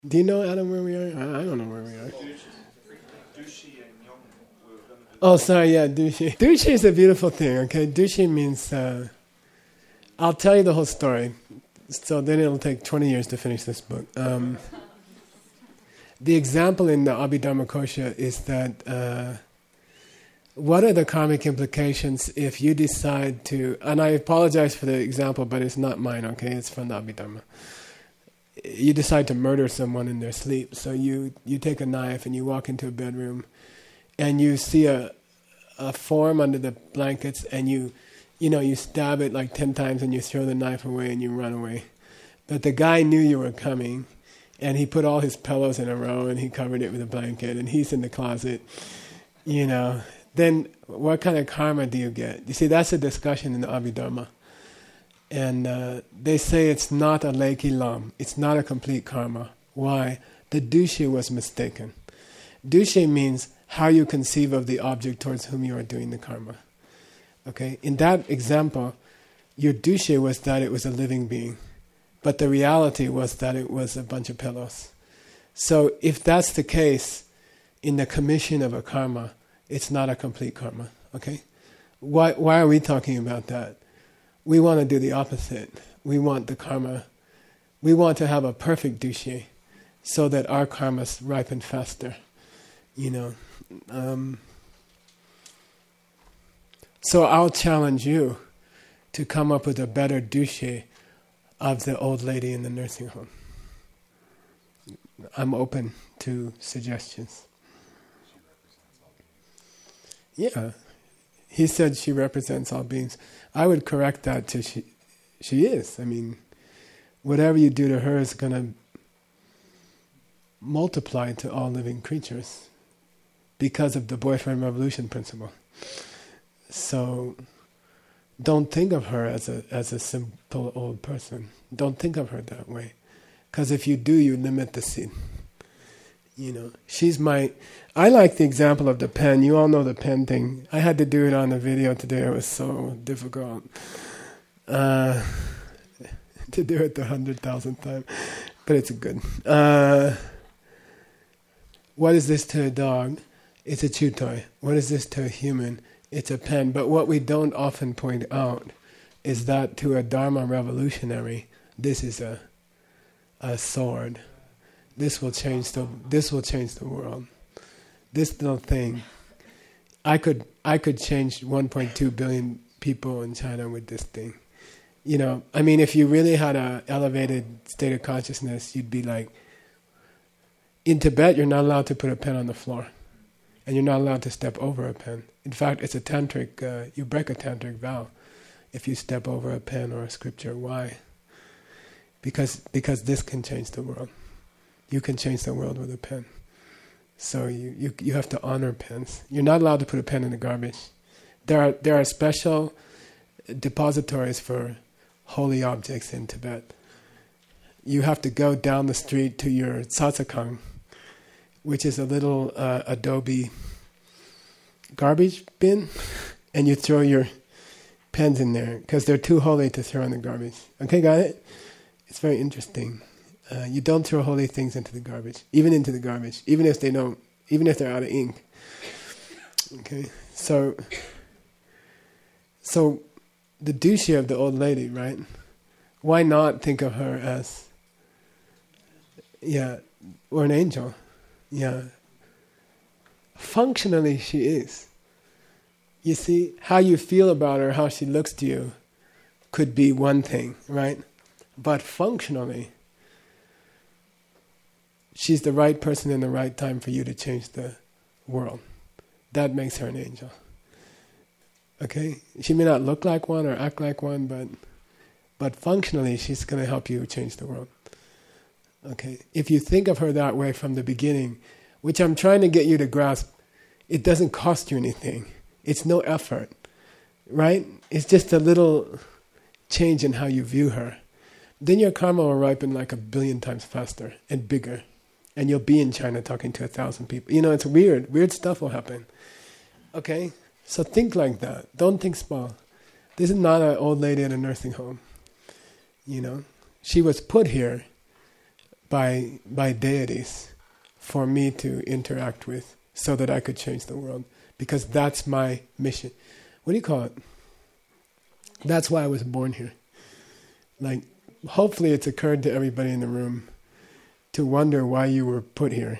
Do you know, Adam, where we are? I don't know where we are. Oh, sorry, yeah, Dushi. Dushi is a beautiful thing, okay? Dushi means, I'll tell you the whole story, so then it'll take 20 years to finish this book. The example in the Abhidharma Kosha is that what are the karmic implications if you decide to, and I apologize for the example, but it's not mine, okay? It's from the Abhidharma. You decide to murder someone in their sleep, so you take a knife and you walk into a bedroom and you see a form under the blankets and you stab it like 10 times and you throw the knife away and you run away. But the guy knew you were coming and he put all his pillows in a row and he covered it with a blanket and he's in the closet, then what kind of karma do you get? You see, that's a discussion in the Abhidharma. And they say it's not a leki lam, it's not a complete karma. Why? The dushe was mistaken. Dushe means how you conceive of the object towards whom you are doing the karma. Okay? In that example, your dushe was that it was a living being, but the reality was that it was a bunch of pillows. So if that's the case, in the commission of a karma, it's not a complete karma. Okay? Why are we talking about that? We want to do the opposite. We want the karma. We want to have a perfect dushe so that our karmas ripen faster. So I'll challenge you to come up with a better dushe of the old lady in the nursing home. I'm open to suggestions. Yeah. He said she represents all beings. I would correct that to she is. I mean, whatever you do to her is going to multiply to all living creatures because of the boyfriend revolution principle. So don't think of her as a simple old person. Don't think of her that way. Because if you do, you limit the seed. I like the example of the pen. You all know the pen thing. I had to do it on the video today. It was so difficult to do it the 100,000th time. But it's good. What is this to a dog? It's a chew toy. What is this to a human? It's a pen. But what we don't often point out is that to a Dharma revolutionary, this is a sword. This will change the world. This little thing, I could change 1.2 billion people in China with this thing. If you really had an elevated state of consciousness, you'd be like, in Tibet, you're not allowed to put a pen on the floor, and you're not allowed to step over a pen. In fact, it's a tantric. You break a tantric vow if you step over a pen or a scripture. Why? Because this can change the world. You can change the world with a pen. So you have to honor pens. You're not allowed to put a pen in the garbage. There are special depositories for holy objects in Tibet. You have to go down the street to your tsatsakang, which is a little adobe garbage bin, and you throw your pens in there because they're too holy to throw in the garbage. Okay, got it? It's very interesting. You don't throw holy things into the garbage, even if they're out of ink. Okay, so the dushe of the old lady, right? Why not think of her as, or an angel? Yeah. Functionally, she is. You see, how you feel about her, how she looks to you, could be one thing, right? But functionally, she's the right person in the right time for you to change the world. That makes her an angel. Okay? She may not look like one or act like one, but functionally she's going to help you change the world. Okay? If you think of her that way from the beginning, which I'm trying to get you to grasp, it doesn't cost you anything. It's no effort. Right? It's just a little change in how you view her. Then your karma will ripen like 1 billion times faster and bigger. And you'll be in China talking to 1,000 people. It's weird. Weird stuff will happen. Okay? So think like that. Don't think small. This is not an old lady in a nursing home. She was put here by deities for me to interact with so that I could change the world. Because that's my mission. What do you call it? That's why I was born here. Like, hopefully it's occurred to everybody in the room to wonder why you were put here.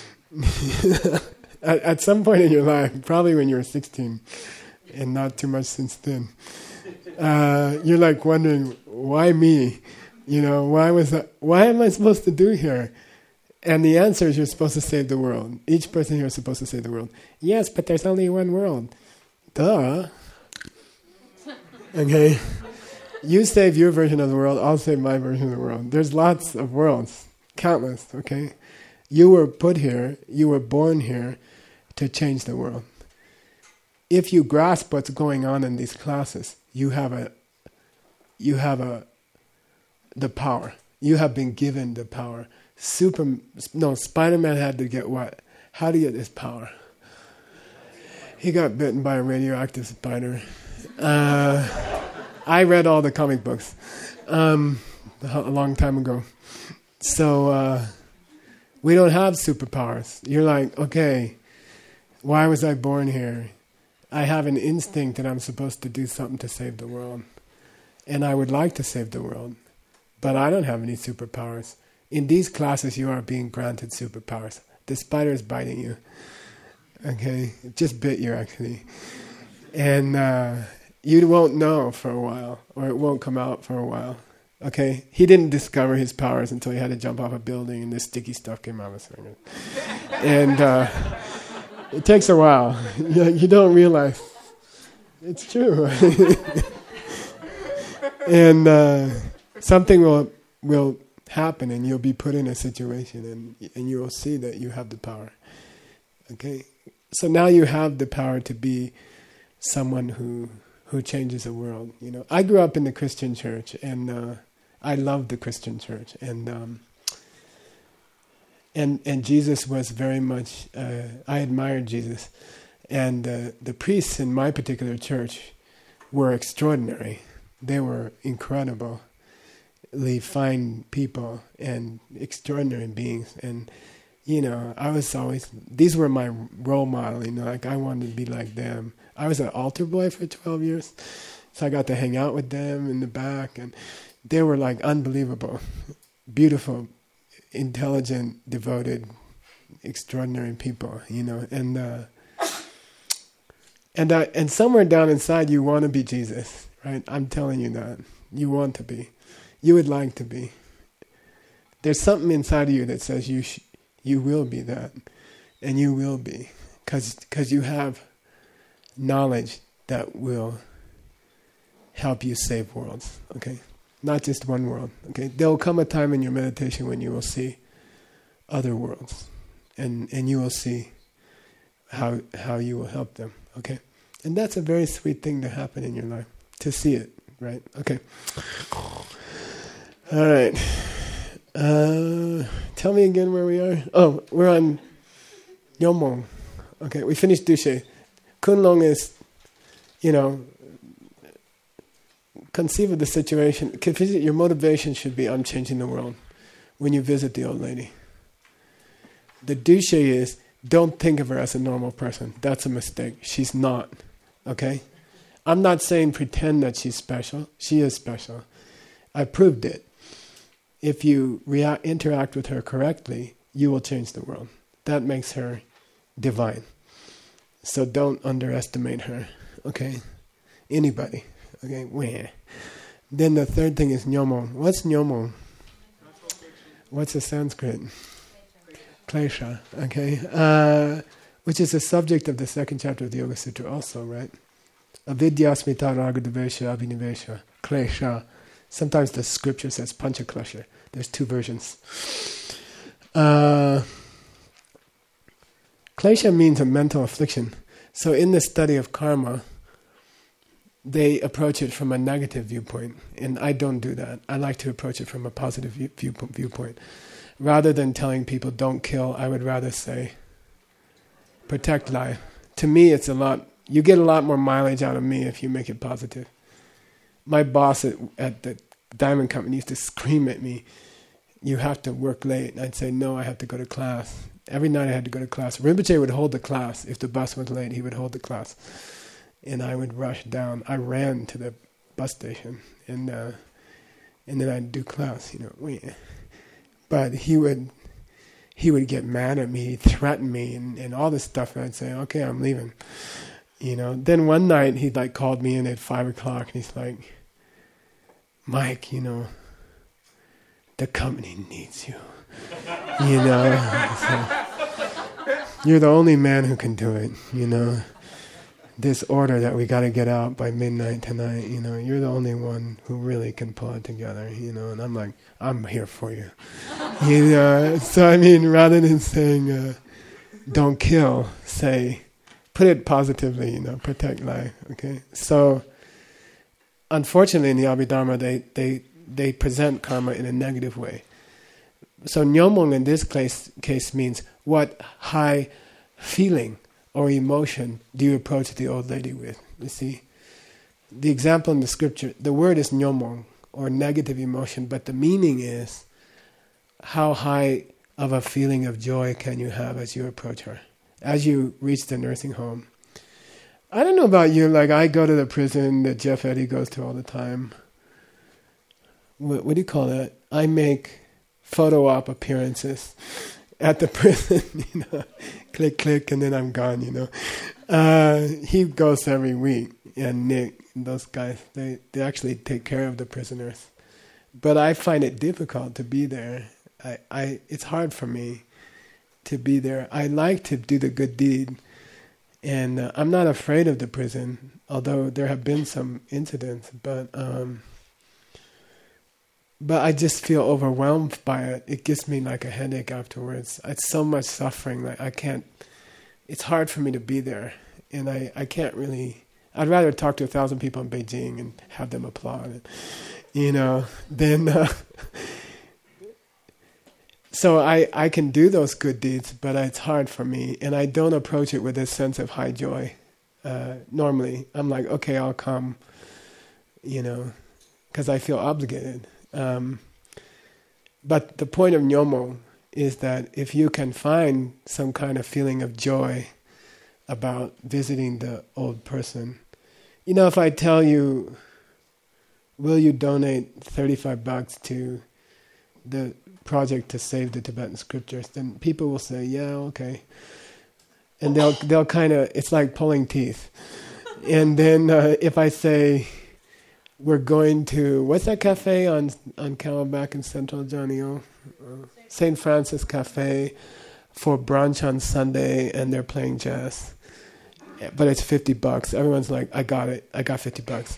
At some point in your life, probably when you were 16, and not too much since then, you're like wondering, why me? You know, why am I supposed to do here? And the answer is you're supposed to save the world. Each person here is supposed to save the world. Yes, but there's only one world. Duh. Okay? You save your version of the world, I'll save my version of the world. There's lots of worlds. Countless, okay? You were put here, you were born here to change the world. If you grasp what's going on in these classes, you have the power. You have been given the power. Spider-Man had to get what? How do you get this power? He got bitten by a radioactive spider. I read all the comic books a long time ago. So we don't have superpowers. You're like, okay, why was I born here? I have an instinct that I'm supposed to do something to save the world. And I would like to save the world. But I don't have any superpowers. In these classes, you are being granted superpowers. The spider is biting you. Okay? It just bit you, actually. And you won't know for a while, or it won't come out for a while. Okay? He didn't discover his powers until he had to jump off a building and this sticky stuff came out of his finger. And it takes a while. You don't realize. It's true. And something will happen and you'll be put in a situation and you will see that you have the power. Okay? So now you have the power to be someone who changes the world. You know, I grew up in the Christian church and I loved the Christian church and Jesus was very much I admired Jesus, and the priests in my particular church were extraordinary. They were incredibly fine people and extraordinary beings. And, you know, I was always, these were my role model, you know, like I wanted to be like them. I was an altar boy for 12 years, so I got to hang out with them in the back, and they were like unbelievable, beautiful, intelligent, devoted, extraordinary people, you know, and somewhere down inside you want to be Jesus, right? I'm telling you that. You want to be. You would like to be. There's something inside of you that says you will be that, and you will be, because you have knowledge that will help you save worlds, okay? Not just one world, okay? There will come a time in your meditation when you will see other worlds, and you will see how you will help them, okay? And that's a very sweet thing to happen in your life, to see it, right? Okay. All right. Tell me again where we are. Oh, we're on Nyomong. Okay, we finished Dushe. Kunlong is, you know, conceive of the situation. Your motivation should be, I'm changing the world, when you visit the old lady. The Dushe is, don't think of her as a normal person. That's a mistake. She's not. Okay? I'm not saying pretend that she's special. She is special. I proved it. If you interact with her correctly, you will change the world. That makes her divine. So don't underestimate her. Okay? Anybody. Okay? Where? Then the third thing is Nyomong. What's Nyomong? What's the Sanskrit? Klesha. Okay? Which is the subject of the second chapter of the Yoga Sutra also, right? Avidya smita ragadavesha abhinivesha. Klesha. Sometimes the scripture says pancha klesha. There's two versions. Klesha means a mental affliction. So in the study of karma, they approach it from a negative viewpoint. And I don't do that. I like to approach it from a positive viewpoint. Rather than telling people don't kill, I would rather say protect life. To me, it's a lot. You get a lot more mileage out of me if you make it positive. My boss at the Diamond Company used to scream at me you have to work late. And I'd say, no, I have to go to class. Every night I had to go to class. Rinpoche would hold the class. If the bus was late, he would hold the class. And I would rush down. I ran to the bus station, and then I'd do class, But he would get mad at me, he'd threaten me, and all this stuff, and I'd say, okay, I'm leaving. Then one night he called me in at 5:00, and he's like, Mike, the company needs you. So, you're the only man who can do it, This order that we got to get out by midnight tonight, you're the only one who really can pull it together, And I'm like, I'm here for you. So rather than saying, don't kill, say, put it positively, protect life, okay? So, unfortunately in the Abhidharma, they present karma in a negative way. So nyomong in this case means, what high feeling or emotion do you approach the old lady with? You see? The example in the scripture, the word is nyomong, or negative emotion, but the meaning is, how high of a feeling of joy can you have as you approach her, as you reach the nursing home? I don't know about you, I go to the prison that Jeff Eddy goes to all the time. What do you call that? I make photo op appearances at the prison, click, click, and then I'm gone, He goes every week, and Nick, those guys, they actually take care of the prisoners. But I find it difficult to be there. It's hard for me to be there. I like to do the good deed, and I'm not afraid of the prison, although there have been some incidents, but I just feel overwhelmed by it. It gives me a headache afterwards. It's so much suffering that I can't. It's hard for me to be there, and I can't really. I'd rather talk to 1,000 people in Beijing and have them applaud, than. So I can do those good deeds, but it's hard for me, and I don't approach it with a sense of high joy. Normally, I'm like, okay, I'll come, because I feel obligated. But the point of Nyomo is that if you can find some kind of feeling of joy about visiting the old person, if I tell you, will you donate $35 to the project to save the Tibetan scriptures, then people will say, yeah, okay. And they'll kind of, it's like pulling teeth. And then if I say, we're going to, what's that cafe on Camelback in Central, Johnny O? St. Francis Cafe for brunch on Sunday, and they're playing jazz. But it's $50. Everyone's like, I got it. I got $50.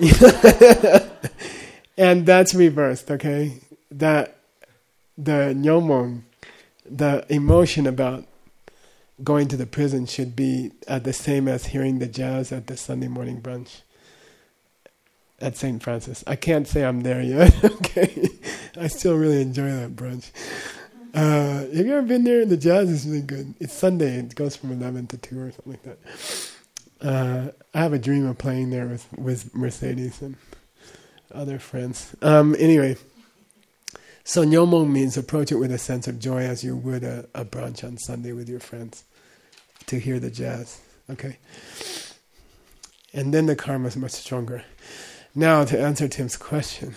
And that's reversed, okay? That the nyomong, the emotion about going to the prison should be the same as hearing the jazz at the Sunday morning brunch at St. Francis. I can't say I'm there yet, okay? I still really enjoy that brunch. Have you ever been there? The jazz is really good. It's Sunday. It goes from 11 to 2 or something like that. I have a dream of playing there with Mercedes and other friends. Anyway, so nyomong means approach it with a sense of joy as you would a brunch on Sunday with your friends to hear the jazz. Okay? And then the karma is much stronger. Now, to answer Tim's question,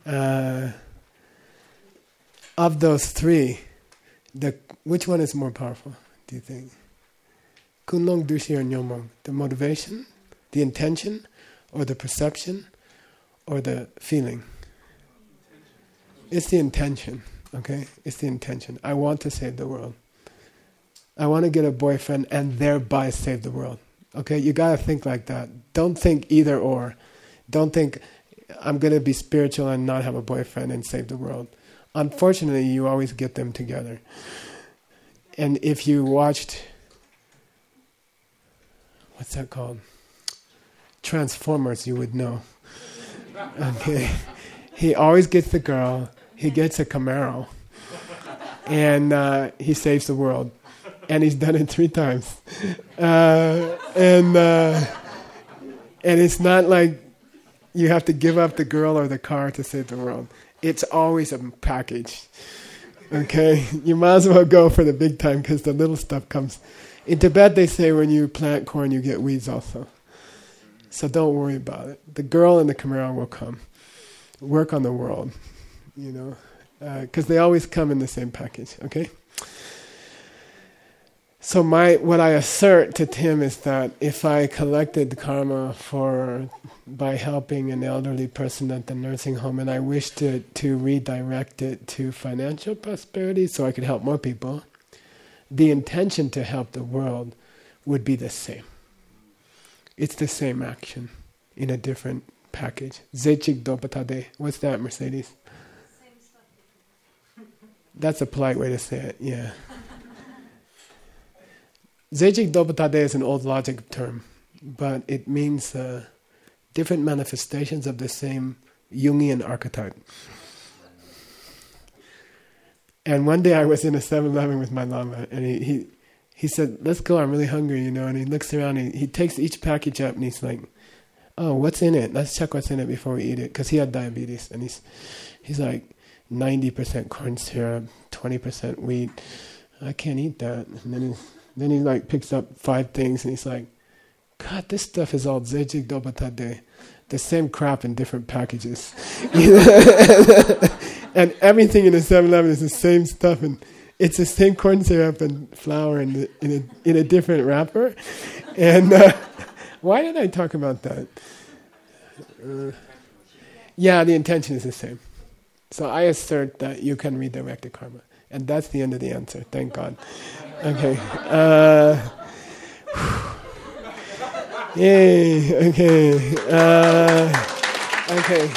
of those three, which one is more powerful, do you think? Kunlong, Dushi, or Nyomong? The motivation, the intention, or the perception, or the feeling? It's the intention, okay? It's the intention. I want to save the world. I want to get a boyfriend and thereby save the world. Okay, you got to think like that. Don't think either or. Don't think, I'm going to be spiritual and not have a boyfriend and save the world. Unfortunately, you always get them together. And if you watched, what's that called? Transformers, you would know. Okay. He always gets the girl, he gets a Camaro, and he saves the world. And he's done it 3 times. And it's not like you have to give up the girl or the car to save the world. It's always a package. Okay? You might as well go for the big time because the little stuff comes. In Tibet they say when you plant corn you get weeds also. So don't worry about it. The girl and the Chimera will come. Work on the world, because they always come in the same package, okay? So what I assert to Tim is that if I collected karma by helping an elderly person at the nursing home and I wish to redirect it to financial prosperity so I could help more people, the intention to help the world would be the same. It's the same action in a different package. Zechik dopatade. What's that, Mercedes? Same stuff. That's a polite way to say it, yeah. Zechik dopatade is an old logic term, but it means different manifestations of the same Jungian archetype. And one day I was in a 7-Eleven with my Lama, and he said, let's go, I'm really hungry, and he looks around, and he takes each package up, and he's like, oh, what's in it? Let's check what's in it before we eat it, because he had diabetes, and he's like, 90% corn syrup, 20% wheat, I can't eat that. And then he like picks up 5 things, and he's like, God, this stuff is all zejik dobatade, the same crap in different packages. And everything in the 7-Eleven is the same stuff, and it's the same corn syrup and flour in a different wrapper. And why did I talk about that? Yeah, the intention is the same. So I assert that you can redirect the karma. And that's the end of the answer, thank God. Okay. Yay, okay. Okay.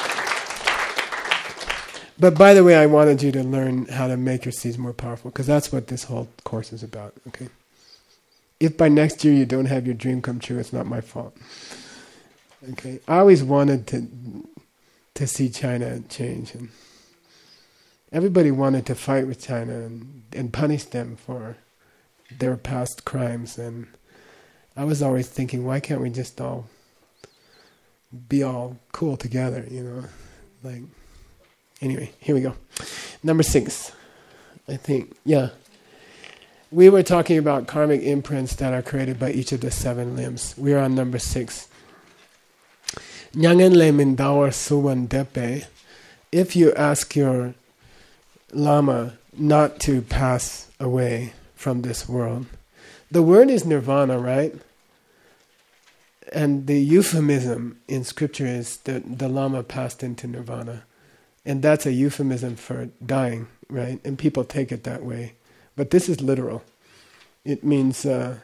But by the way, I wanted you to learn how to make your seeds more powerful, because that's what this whole course is about, okay? If by next year you don't have your dream come true, it's not my fault. Okay? I always wanted to see China change, and everybody wanted to fight with China and punish them for their past crimes, and I was always thinking, why can't we just all be all cool together, like... Anyway, here we go. Number 6, I think. Yeah. We were talking about karmic imprints that are created by each of the 7 limbs. We are on number 6. Nyangen le mindawar suwan depe. If you ask your Lama not to pass away from this world, the word is nirvana, right? And the euphemism in scripture is that the Lama passed into nirvana. And that's a euphemism for dying, right? And people take it that way. But this is literal. It means a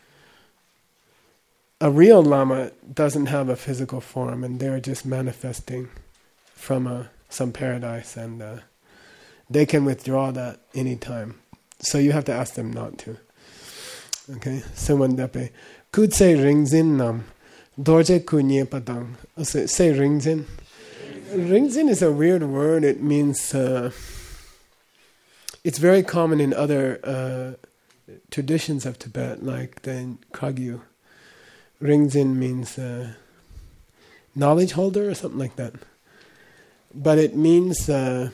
real Lama doesn't have a physical form, and they're just manifesting from some paradise, and they can withdraw that anytime. So you have to ask them not to. Okay? Samandape. Could say ringzin nam. Dorje kunye padang. Say ringzin. Ringzin is a weird word. It means... it's very common in other traditions of Tibet, like the Kagyu. Ringzin means knowledge holder or something like that. But it means to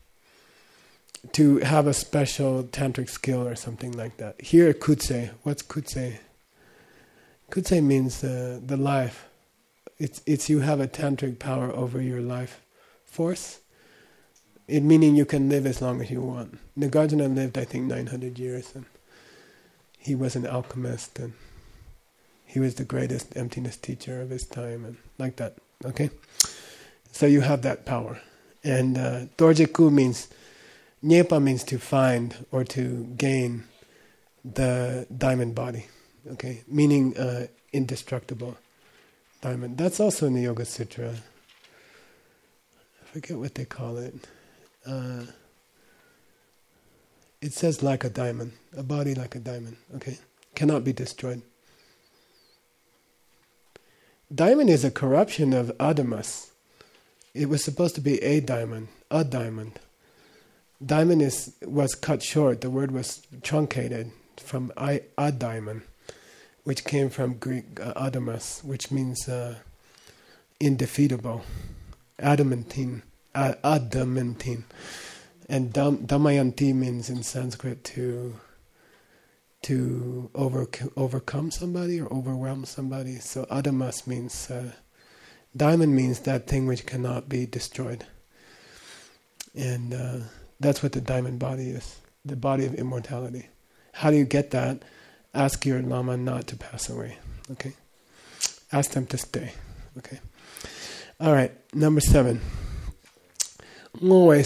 have a special tantric skill or something like that. Here, kutse. What's kutse? Kutse means the life. It's you have a tantric power over your life force. It meaning you can live as long as you want. Nagarjuna lived, I think, 900 years, and he was an alchemist, and he was the greatest emptiness teacher of his time, and like that. Okay, so you have that power. And Dorjeku means, Nyepa means to find or to gain the diamond body. Okay, meaning indestructible diamond. That's also in the Yoga Sutra. I forget what they call it. It says like a diamond, a body like a diamond. Okay, cannot be destroyed. Diamond is a corruption of adamas. It was supposed to be a diamond, a diamond. Diamond was cut short. The word was truncated from a diamond, which came from Greek adamas, which means indefeatable, adamantine Adamantin. And Damayanti means in Sanskrit to overcome somebody or overwhelm somebody. So Adamas means, diamond means that thing which cannot be destroyed. And that's what the diamond body is, the body of immortality. How do you get that? Ask your Lama not to pass away, okay? Ask them to stay, okay? All right, number 7. When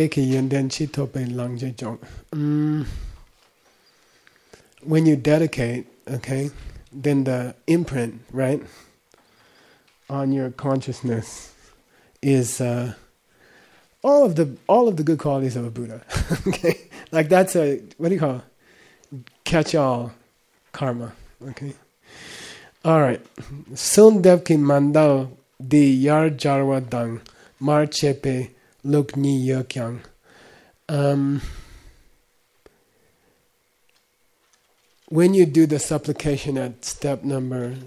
you dedicate, okay, then the imprint, right, on your consciousness is all of the good qualities of a Buddha. Okay, like that's a, what do you call it? Catch-all karma. Okay. All right. Sundevki mandal di yar jarwa dang mar chepe luk ni yokyang. When you do the supplication at step number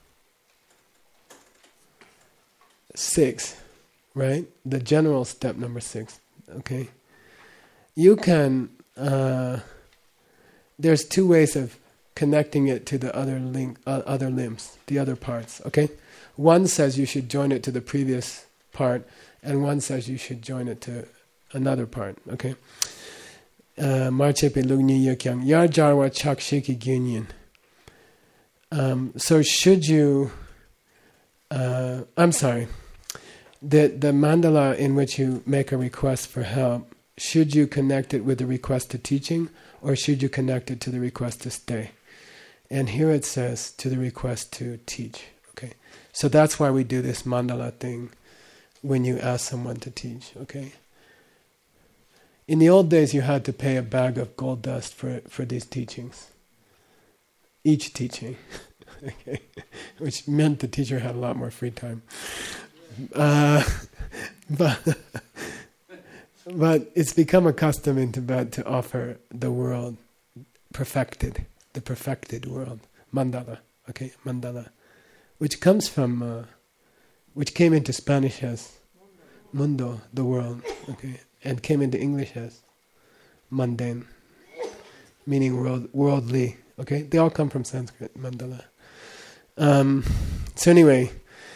6, right? The general step number 6, okay? You can, there's 2 ways of connecting it to the other limbs, the other parts, okay? One says you should join it to the previous part, and one says you should join it to another part, okay? Marchepe lugni yokyang yar jarwa chak shiki gyunyin. So should you, I'm sorry, the mandala in which you make a request for help, should you connect it with the request to teaching, or should you connect it to the request to stay? And here it says to the request to teach. Okay, so that's why we do this mandala thing when you ask someone to teach. Okay. In the old days, you had to pay a bag of gold dust for these teachings. Each teaching, okay, which meant the teacher had a lot more free time. But it's become a custom in Tibet to offer the world the perfected world, mandala, okay, mandala, which comes from, which came into Spanish as mundo, the world, okay, and came into English as mundane, meaning worldly, okay, they all come from Sanskrit, mandala. So anyway,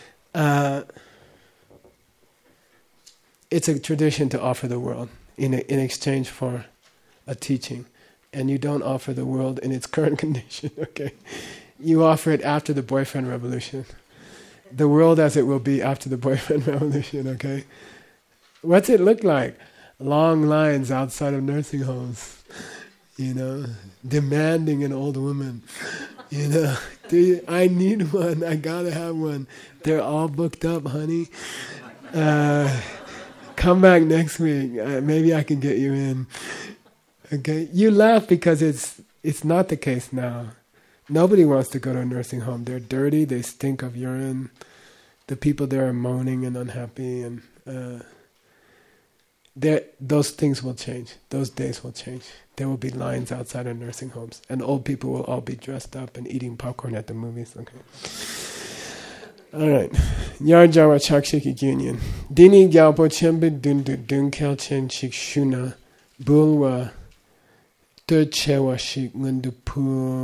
it's a tradition to offer the world in exchange for a teaching. And you don't offer the world in its current condition, okay? You offer it after the boyfriend revolution. The world as it will be after the boyfriend revolution, okay? What's it look like? Long lines outside of nursing homes, demanding an old woman. I need one, I gotta have one. They're all booked up, honey. Come back next week, maybe I can get you in. Okay, you laugh because it's not the case now. Nobody wants to go to a nursing home. They're dirty, they stink of urine. The people there are moaning and unhappy, and those things will change. Those days will change. There will be lines outside of nursing homes, and old people will all be dressed up and eating popcorn at the movies. Okay. All right. Yar Jawa Chakshiki Union. Dini Gyalpo Chembe Dun Kelchen Shikshuna Bulwa Chewa Shik Mundupu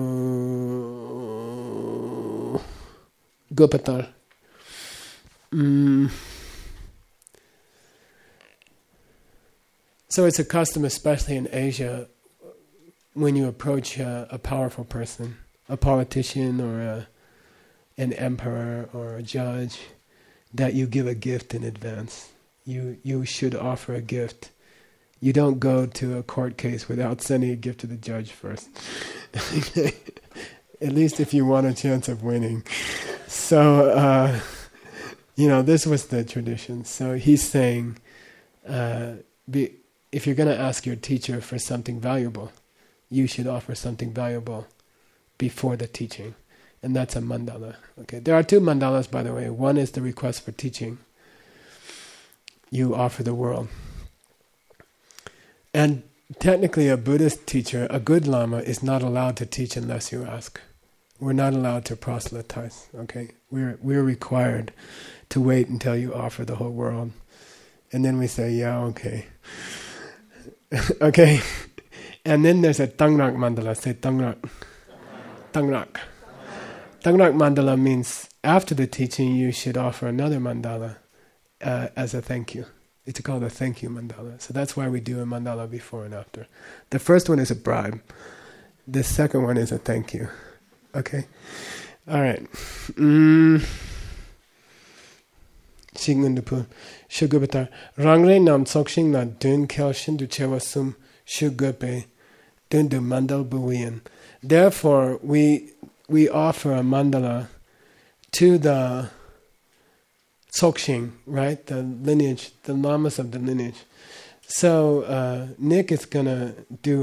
Gopatar. So it's a custom, especially in Asia, when you approach a powerful person, a politician or an emperor or a judge, that you give a gift in advance. You should offer a gift. You don't go to a court case without sending a gift to the judge first. At least if you want a chance of winning. So, this was the tradition. So he's saying, if you're going to ask your teacher for something valuable, you should offer something valuable before the teaching. And that's a mandala. Okay, there are 2 mandalas, by the way. One is the request for teaching. You offer the world. And technically a Buddhist teacher, a good Lama, is not allowed to teach unless you ask. We're not allowed to proselytize, okay? We're required to wait until you offer the whole world. And then we say, yeah, okay. Okay? And then there's a Tangrak mandala. Say Tangrak. Tangrak. Tangrak mandala means after the teaching you should offer another mandala as a thank you. It's called a thank you mandala. So that's why we do a mandala before and after. The first one is a bribe. The second one is a thank you. Okay? Alright. Shigundupu. Shugubatar. Rangre nam tsokshing na dun kelshin du chewasum shugupe dun du mandal buwian. Therefore, we offer a mandala to the Tsokshing, right? The lineage, the lamas of the lineage. So Nick is gonna do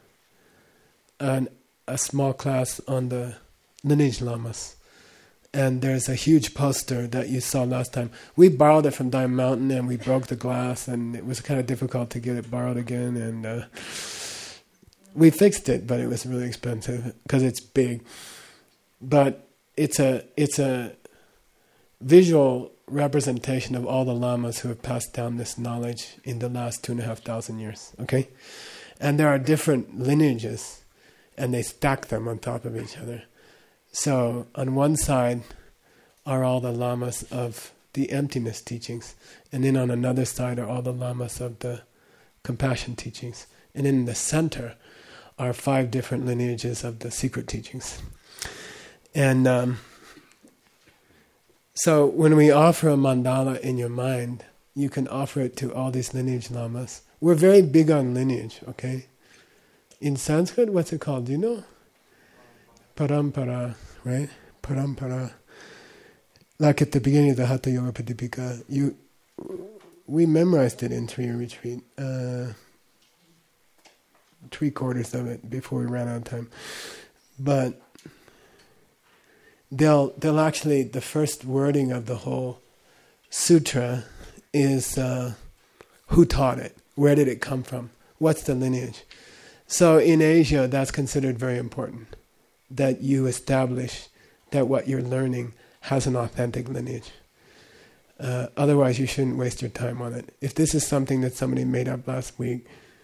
a small class on the lineage lamas, and there's a huge poster that you saw last time. We borrowed it from Diamond Mountain, and we broke the glass, and it was kind of difficult to get it borrowed again. And we fixed it, but it was really expensive because it's big. But it's a visual representation of all the lamas who have passed down this knowledge in the last 2,500 years. Okay, and there are different lineages, and they stack them on top of each other. So on one side are all the lamas of the emptiness teachings, and then on another side are all the lamas of the compassion teachings, and in the center are 5 different lineages of the secret teachings. And so when we offer a mandala in your mind, you can offer it to all these lineage lamas. We're very big on lineage, okay? In Sanskrit, what's it called? Do you know? Parampara, right? Parampara. Like at the beginning of the Hatha Yoga Pradipika, we memorized it in 3-year retreat. 3/4 of it before we ran out of time. But they'll actually, the first wording of the whole sutra is who taught it? Where did it come from? What's the lineage? So in Asia, that's considered very important, that you establish that what you're learning has an authentic lineage. Otherwise, you shouldn't waste your time on it. If this is something that somebody made up last week,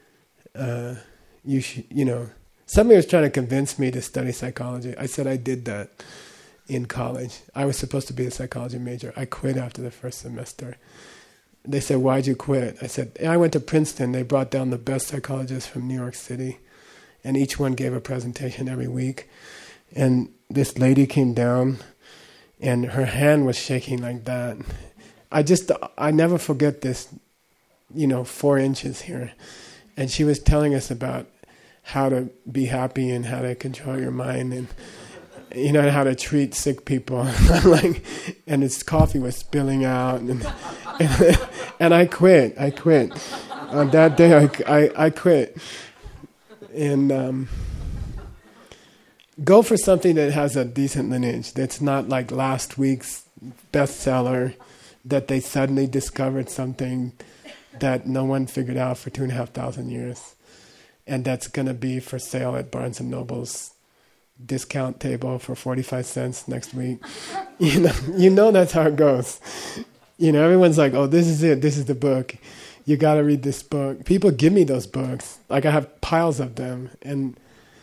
somebody was trying to convince me to study psychology. I said I did that in college. I was supposed to be a psychology major. I quit after the first semester. They said, "Why'd you quit?" I said, "I went to Princeton. They brought down the best psychologists from New York City, and each one gave a presentation every week. And this lady came down, and her hand was shaking like that. I never forget this, 4 inches here. And she was telling us about how to be happy and how to control your mind and how to treat sick people. And his coffee was spilling out, and I quit. On that day, I quit. And go for something that has a decent lineage. That's not like last week's bestseller, that they suddenly discovered something that no one figured out for 2,500 years, and that's going to be for sale at Barnes & Noble's discount table for 45 cents next week. That's how it goes. Everyone's like, "Oh, this is it. This is the book. You got to read this book." People give me those books. Like I have piles of them, and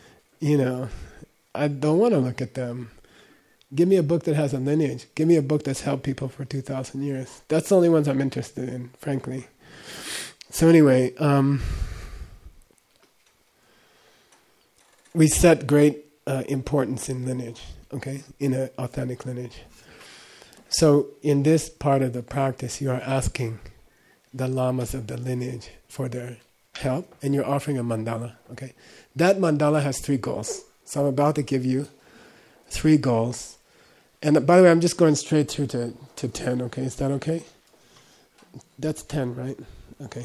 I don't want to look at them. Give me a book that has a lineage. Give me a book that's helped people for 2,000 years. That's the only ones I'm interested in, frankly. So anyway, we set great importance in lineage, okay, in an authentic lineage. So in this part of the practice, you are asking the lamas of the lineage for their help, and you're offering a mandala, okay? That mandala has 3 goals. So I'm about to give you 3 goals. And by the way, I'm just going straight through to 10, okay? Is that okay? That's 10, right? Okay.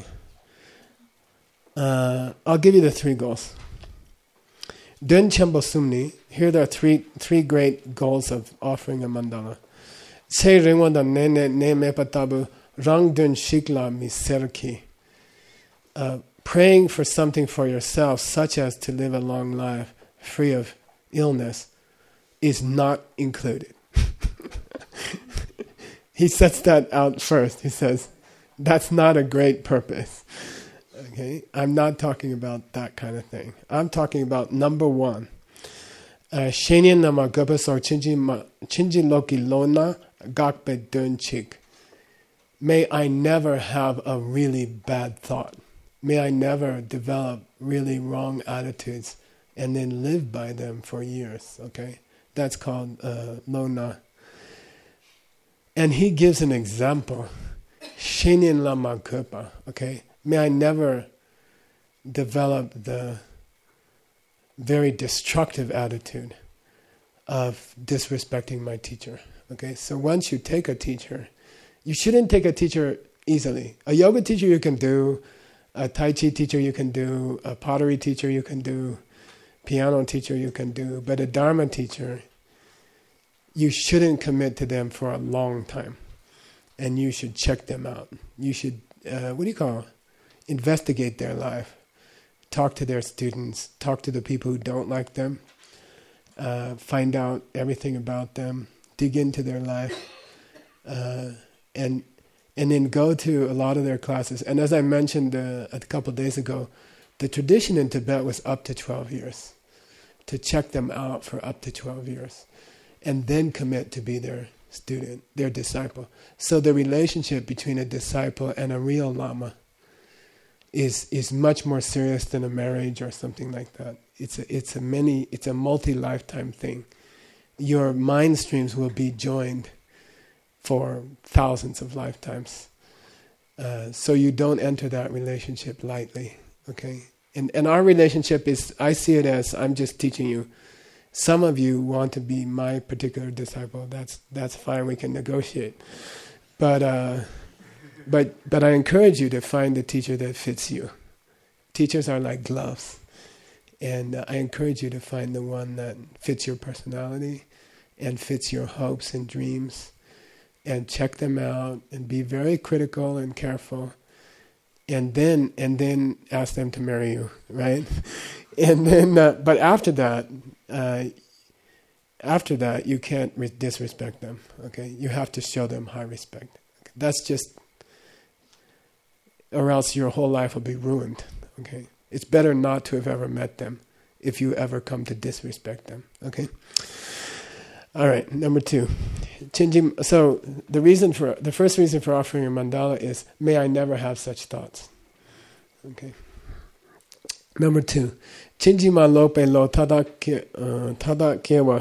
I'll give you the 3 goals. Dun Chambo Sumni, here there are three great goals of offering a mandala. Se ringwanda ne me patabu rang dun shikla mi serki. Praying for something for yourself, such as to live a long life free of illness, is not included. He sets that out first. He says, That's not a great purpose. Okay, I'm not talking about that kind of thing. I'm talking about number one. Shenyan nama gabasor chinji loki lona gakbe dun chik. May I never have a really bad thought. May I never develop really wrong attitudes and then live by them for years. Okay, that's called lona. And he gives an example. Shenyan lama kupa. Okay, may I never develop the very destructive attitude of disrespecting my teacher. Okay, so once you take a teacher, you shouldn't take a teacher easily. A yoga teacher you can do, a Tai Chi teacher you can do, a pottery teacher you can do, piano teacher you can do, but a Dharma teacher, you shouldn't commit to them for a long time. And you should check them out. You should, investigate their life. Talk to their students. Talk to the people who don't like them. Find out everything about them. Dig into their life. And then go to a lot of their classes. And as I mentioned a couple of days ago, the tradition in Tibet was up to 12 years. To check them out for up to 12 years. And then commit to be their student, their disciple. So the relationship between a disciple and a real Lama is much more serious than a marriage or something like that. It's a multi-lifetime thing. Your mind streams will be joined for thousands of lifetimes. So you don't enter that relationship lightly. Okay? And our relationship is, I see it as, I'm just teaching you. Some of you want to be my particular disciple. That's fine. We can negotiate. But I encourage you to find the teacher that fits you. Teachers are like gloves, and I encourage you to find the one that fits your personality, and fits your hopes and dreams, and check them out, and be very critical and careful, and then ask them to marry you, right? And then, but after that, you can't disrespect them. Okay, you have to show them high respect. Okay? That's just, or else your whole life will be ruined. Okay, it's better not to have ever met them if you ever come to disrespect them. Okay. All right, number two. So the first reason for offering a mandala is, may I never have such thoughts. Okay. Number two, Chinjima lope lo tada kewa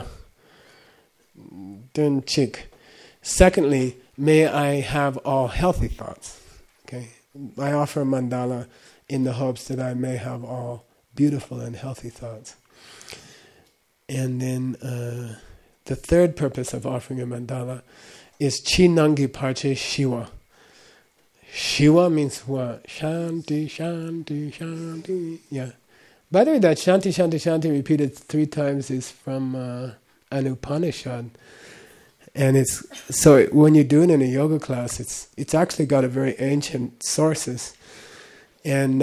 dun chik. Secondly, may I have all healthy thoughts. Okay, I offer a mandala in the hopes that I may have all beautiful and healthy thoughts. And then the third purpose of offering a mandala is Chinangi Parche Shiva. Shiva means what? Shanti, Shanti, Shanti. Yeah. By the way, that Shanti, Shanti, Shanti repeated 3 times is from an Upanishad. And it's so when you do it in a yoga class, it's actually got a very ancient sources. And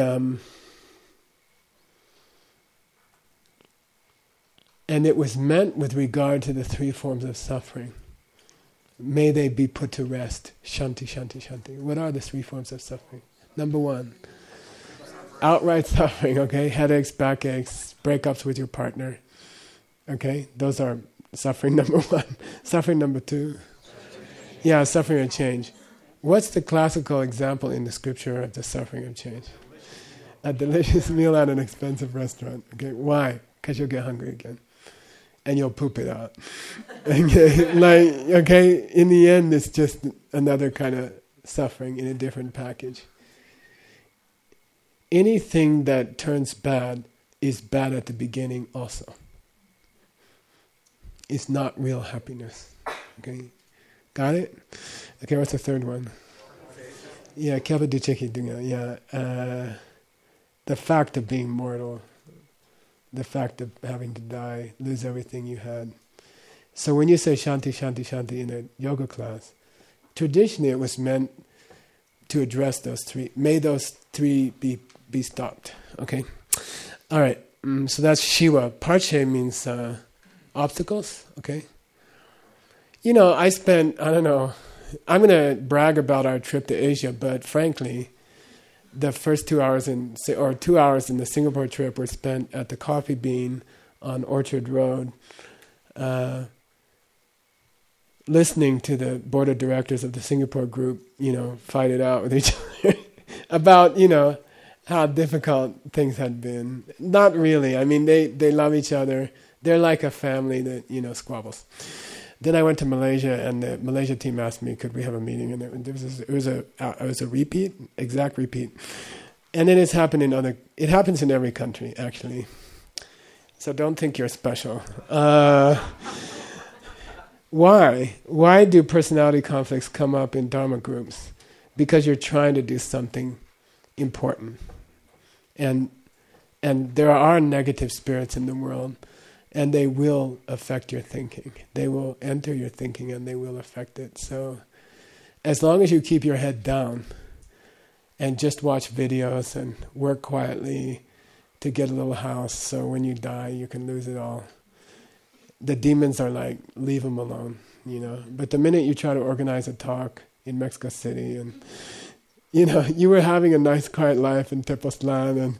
it was meant with regard to the 3 forms of suffering. May they be put to rest. Shanti, Shanti, Shanti. What are the 3 forms of suffering? Number 1, outright suffering, okay? Headaches, backaches, breakups with your partner. Okay? Those are suffering number 1. Suffering number 2? Yeah, suffering of change. What's the classical example in the scripture of the suffering of change? A delicious meal at an expensive restaurant. Okay, why? Because you'll get hungry again. And you'll poop it out. Okay, in the end, it's just another kind of suffering in a different package. Anything that turns bad is bad at the beginning also. It's not real happiness. Okay, got it? Okay, what's the third one? Yeah, the fact of being mortal. The fact of having to die, lose everything you had. So when you say Shanti, Shanti, Shanti in a yoga class, traditionally it was meant to address those 3. May those 3 be stopped. Okay? All right. So that's Shiva. Parche means obstacles. Okay? I spent, I'm going to brag about our trip to Asia, but frankly, the first 2 hours 2 hours in the Singapore trip were spent at the Coffee Bean on Orchard Road, listening to the board of directors of the Singapore group, fight it out with each other about, how difficult things had been. Not really. I mean, they love each other. They're like a family that, squabbles. Then I went to Malaysia, and the Malaysia team asked me, could we have a meeting? And it was a repeat, exact repeat. And then it happens in every country, actually. So don't think you're special. Why? Why do personality conflicts come up in Dharma groups? Because you're trying to do something important. And there are negative spirits in the world, and they will affect your thinking. They will enter your thinking and they will affect it. So as long as you keep your head down and just watch videos and work quietly to get a little house so when you die you can lose it all, the demons are like, leave them alone, But the minute you try to organize a talk in Mexico City and, you were having a nice quiet life in Tepoztlan and,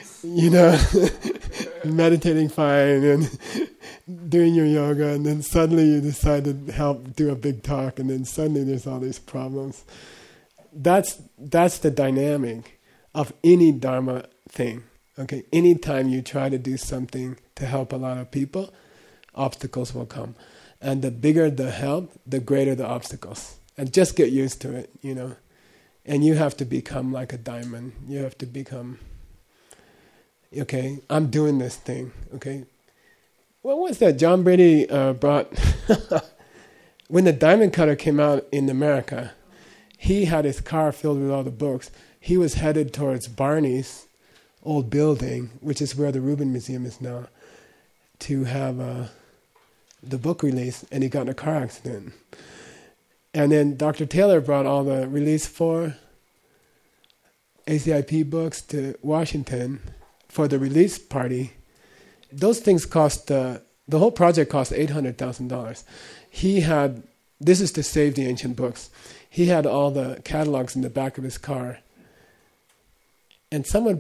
meditating fine and doing your yoga, and then suddenly you decide to help do a big talk, and then suddenly there's all these problems. That's the dynamic of any Dharma thing. Okay, anytime you try to do something to help a lot of people, obstacles will come. And the bigger the help, the greater the obstacles. And just get used to it, And you have to become like a diamond. You have to become, okay, I'm doing this thing, okay. What was that John Brady brought? When the Diamond Cutter came out in America, he had his car filled with all the books. He was headed towards Barney's old building, which is where the Rubin Museum is now, to have the book release, and he got in a car accident. And then Dr. Taylor brought all the release for ACIP books to Washington for the release party. Those things cost, the whole project cost $800,000. This is to save the ancient books. He had all the catalogs in the back of his car. And someone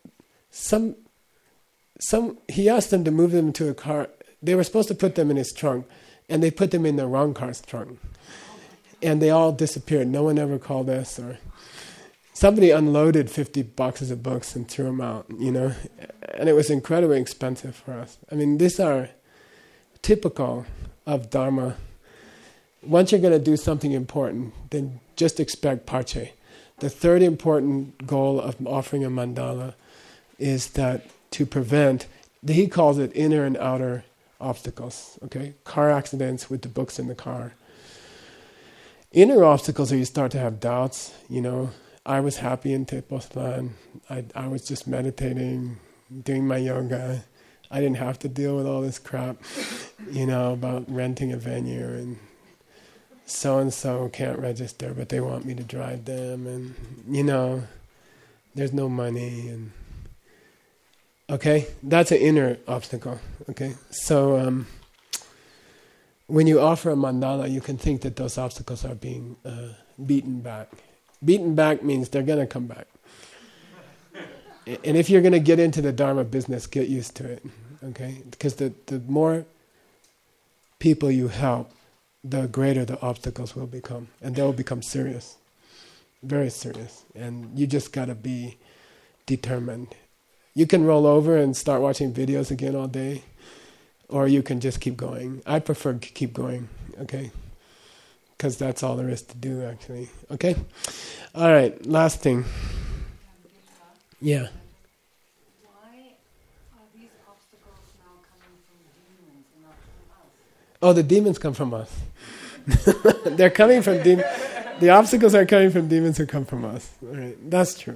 he asked them to move them to a car. They were supposed to put them in his trunk, and they put them in the wrong car's trunk. And they all disappeared. No one ever called us, or somebody unloaded 50 boxes of books and threw them out, And it was incredibly expensive for us. I mean, these are typical of Dharma. Once you're going to do something important, then just expect parche. The third important goal of offering a mandala is that to prevent, he calls it inner and outer obstacles, okay? Car accidents with the books in the car. Inner obstacles are you start to have doubts, I was happy in Tepoztlan. I was just meditating, doing my yoga. I didn't have to deal with all this crap, about renting a venue, and so-and-so can't register, but they want me to drive them, and, there's no money, and okay, that's an inner obstacle, okay? So when you offer a mandala, you can think that those obstacles are being beaten back. Beaten back means they're going to come back. And if you're going to get into the Dharma business, get used to it, okay? Because the more people you help, the greater the obstacles will become. And they'll become serious, very serious. And you just got to be determined. You can roll over and start watching videos again all day, or you can just keep going. I prefer to keep going, okay? Because that's all there is to do, actually. Okay? All right, last thing. Yeah. Why are these obstacles now coming from demons and not from us? Oh, the demons come from us. They're coming from demons. The obstacles are coming from demons who come from us. All right, that's true.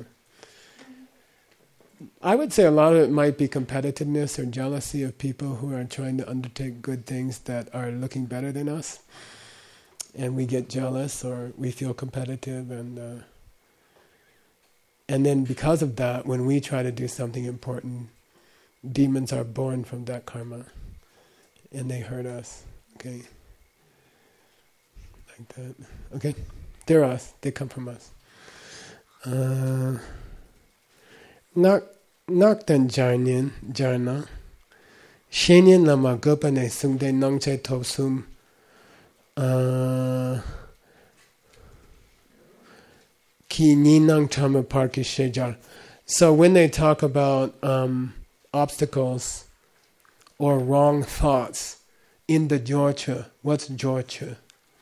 I would say a lot of it might be competitiveness or jealousy of people who are trying to undertake good things that are looking better than us. And we get jealous, or we feel competitive, and then because of that, when we try to do something important, demons are born from that karma, and they hurt us. Okay, like that. Okay? They're us. They come from us. Ngak dan jarna. Shenyan lama gopane sungde nongche tosum. Ki ninang tama parki shejar. So when they talk about obstacles or wrong thoughts in the Jorcha, what's Jorcha?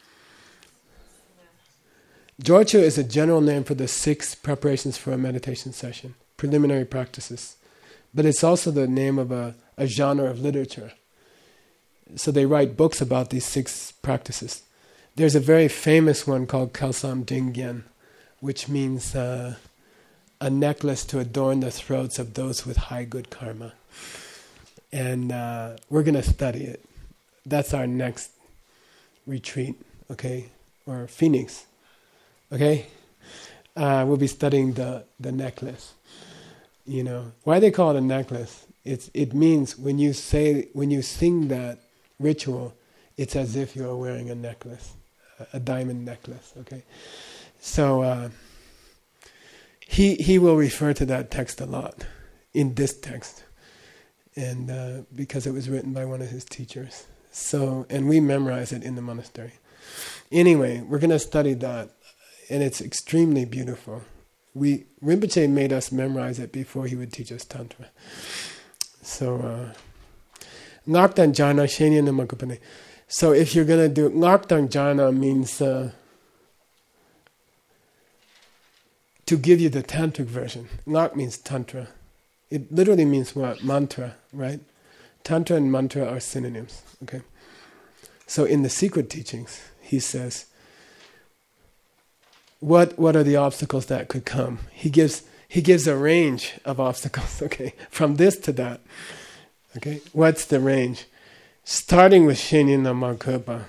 Jorcha is a general name for the 6 preparations for a meditation session, preliminary practices. But it's also the name of a genre of literature. So they write books about these 6 practices. There's a very famous one called Kelsam Dingyen, which means a necklace to adorn the throats of those with high good karma. And we're going to study it. That's our next retreat, okay? Or Phoenix, okay? We'll be studying the necklace. You know, why they call it a necklace? It means when you sing that ritual, it's as if you're wearing a necklace, a diamond necklace. Okay, so he will refer to that text a lot in this text, and because it was written by one of his teachers. So, and we memorize it in the monastery. Anyway, we're going to study that, and it's extremely beautiful. Rinpoche made us memorize it before he would teach us Tantra. So, Ngaktan Jhana Shenya Namakapane. So if you're going to do, Ngaktan Jhana means to give you the Tantric version. Ngak means Tantra. It literally means what? Mantra, right? Tantra and mantra are synonyms, okay? So in the secret teachings, he says, what are the obstacles that could come? He gives a range of obstacles, okay, from this to that. Okay, what's the range? Starting with Shenyana Magapa,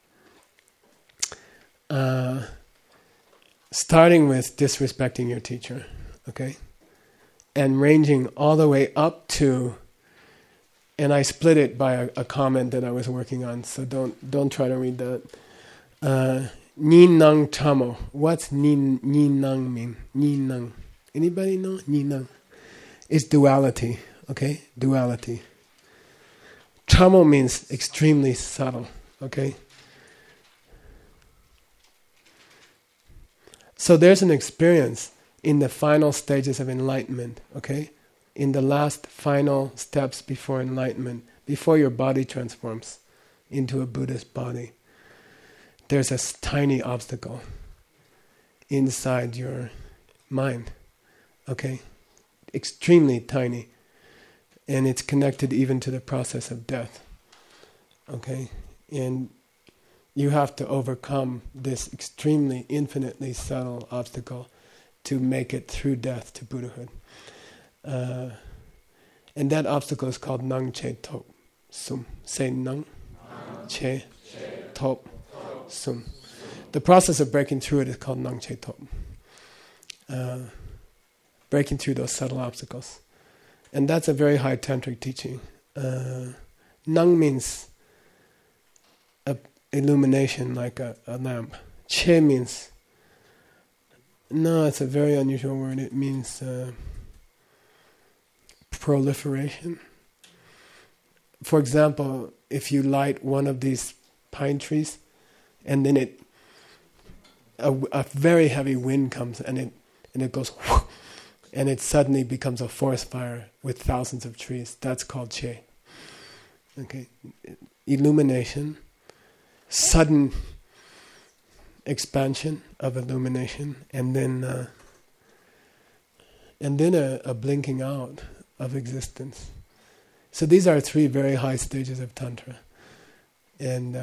starting with disrespecting your teacher, okay, and ranging all the way up to, and I split it by a comment that I was working on, so don't try to read that. Ninang Tamo. What's Ninang mean? Ninang. Anybody know? Ninang. It's duality. Okay? Duality. Tamo means extremely subtle. Okay? So there's an experience in the final stages of enlightenment. Okay? In the last final steps before enlightenment, before your body transforms into a Buddhist body. There's a tiny obstacle inside your mind, okay? Extremely tiny. And it's connected even to the process of death, okay? And you have to overcome this extremely, infinitely subtle obstacle to make it through death to Buddhahood. And that obstacle is called Nang Che Top Sum. Say Nang Che Top Sum. The process of breaking through it is called Nang Che Top. Breaking through those subtle obstacles. And that's a very high tantric teaching. Nang means illumination like a lamp. Che means, no, it's a very unusual word. It means proliferation. For example, if you light one of these pine trees, and then a very heavy wind comes, and it goes, and it suddenly becomes a forest fire with thousands of trees. That's called Che. Okay, illumination, sudden expansion of illumination, and then a blinking out of existence. So these are 3 very high stages of Tantra, and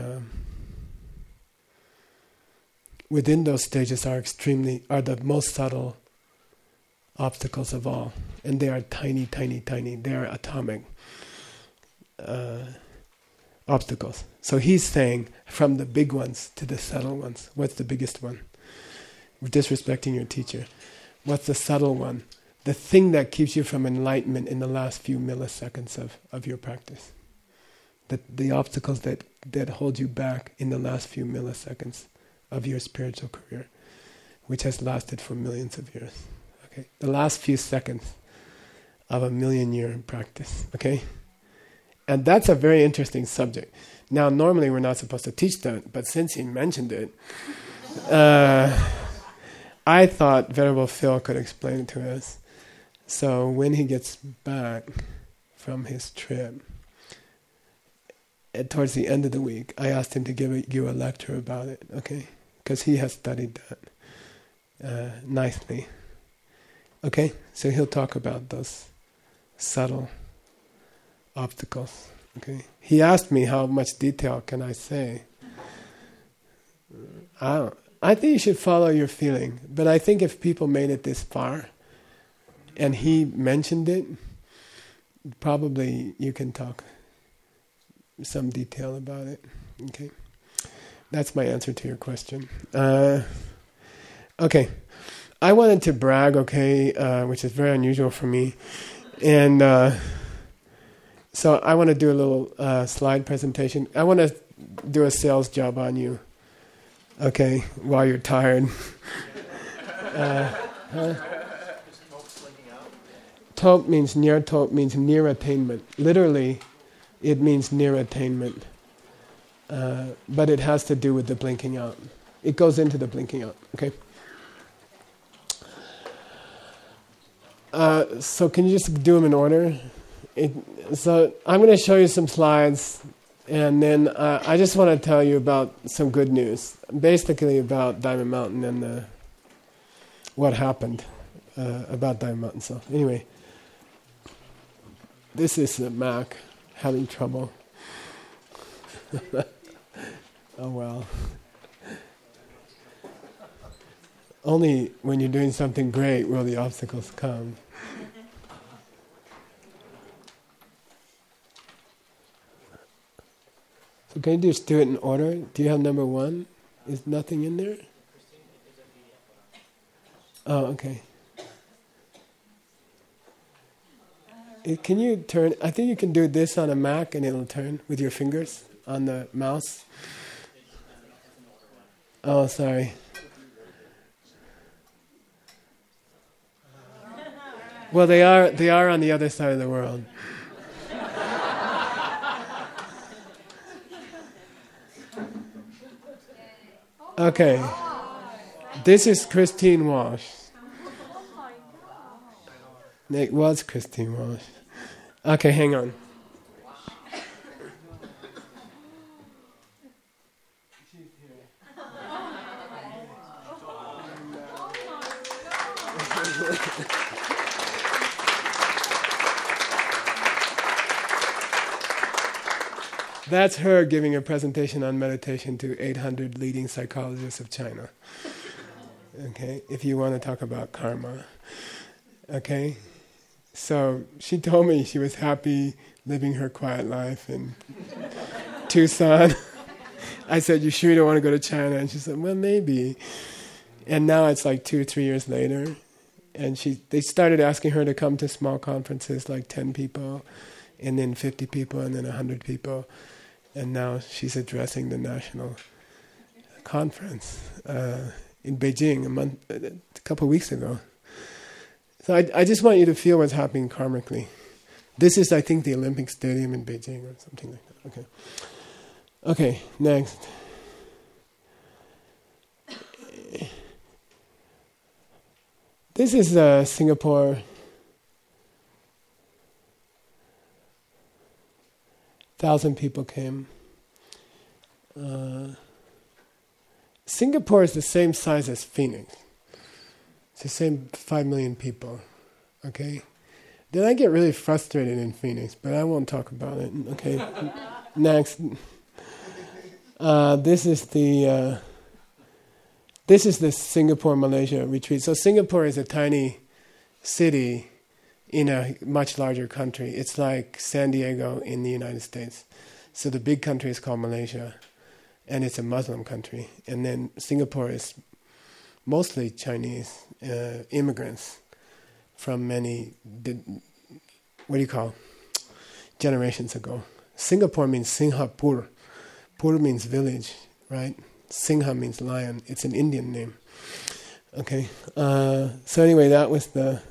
within those stages are the most subtle obstacles of all, and they are tiny, tiny, tiny. They are atomic obstacles. So he's saying from the big ones to the subtle ones. What's the biggest one? Disrespecting your teacher. What's the subtle one? The thing that keeps you from enlightenment in the last few milliseconds of your practice. The obstacles that hold you back in the last few milliseconds of your spiritual career, which has lasted for millions of years. Okay, the last few seconds of a 1,000,000-year practice. Okay, and that's a very interesting subject. Now, normally we're not supposed to teach that, but since he mentioned it, I thought Venerable Phil could explain it to us. So when he gets back from his trip, towards the end of the week, I asked him to give you a lecture about it, okay? Because he has studied that nicely. Okay? So he'll talk about those subtle obstacles, okay? He asked me how much detail can I say. I think you should follow your feeling, but I think if people made it this far, and he mentioned it, probably you can talk some detail about it. Okay, that's my answer to your question. Okay, I wanted to brag, okay, which is very unusual for me, and so I want to do a little slide presentation. I want to do a sales job on you, okay, while you're tired. Top means near top means near attainment. Literally, it means near attainment. But it has to do with the blinking out. It goes into the blinking out, okay? So can you just do them in order? So I'm going to show you some slides, and then I just want to tell you about some good news. Basically about Diamond Mountain and what happened about Diamond Mountain. So anyway, this is the Mac having trouble. Oh well. Only when you're doing something great will the obstacles come. So can you just do it in order? Do you have number 1? Is nothing in there? Oh, okay. Can you turn? I think you can do this on a Mac and it'll turn with your fingers on the mouse. Oh, sorry. Well, they are on the other side of the world. Okay. This is Christine Walsh. It was Christine Walsh. Okay, hang on. That's her giving a presentation on meditation to 800 leading psychologists of China. Okay, if you want to talk about karma. Okay, so she told me she was happy living her quiet life in Tucson. I said, "You sure you don't want to go to China?" And she said, "Well, maybe." And now it's like 2 or 3 years later, and they started asking her to come to small conferences, like 10 people, and then 50 people, and then 100 people. And now she's addressing the national conference in Beijing a couple of weeks ago. So I just want you to feel what's happening karmically. This is, I think, the Olympic Stadium in Beijing or something like that. Okay. Okay, next. This is Singapore. Thousand people came. Singapore is the same size as Phoenix. It's the same 5 million people. Okay? Then I get really frustrated in Phoenix, but I won't talk about it. Okay? Next. This is the Singapore, Malaysia retreat. So Singapore is a tiny city in a much larger country. It's like San Diego in the United States. So the big country is called Malaysia, and it's a Muslim country. And then Singapore is mostly Chinese immigrants from many, generations ago. Singapore means Singapore. Pur means village, right? Singha means lion. It's an Indian name. Okay. So anyway, that was the.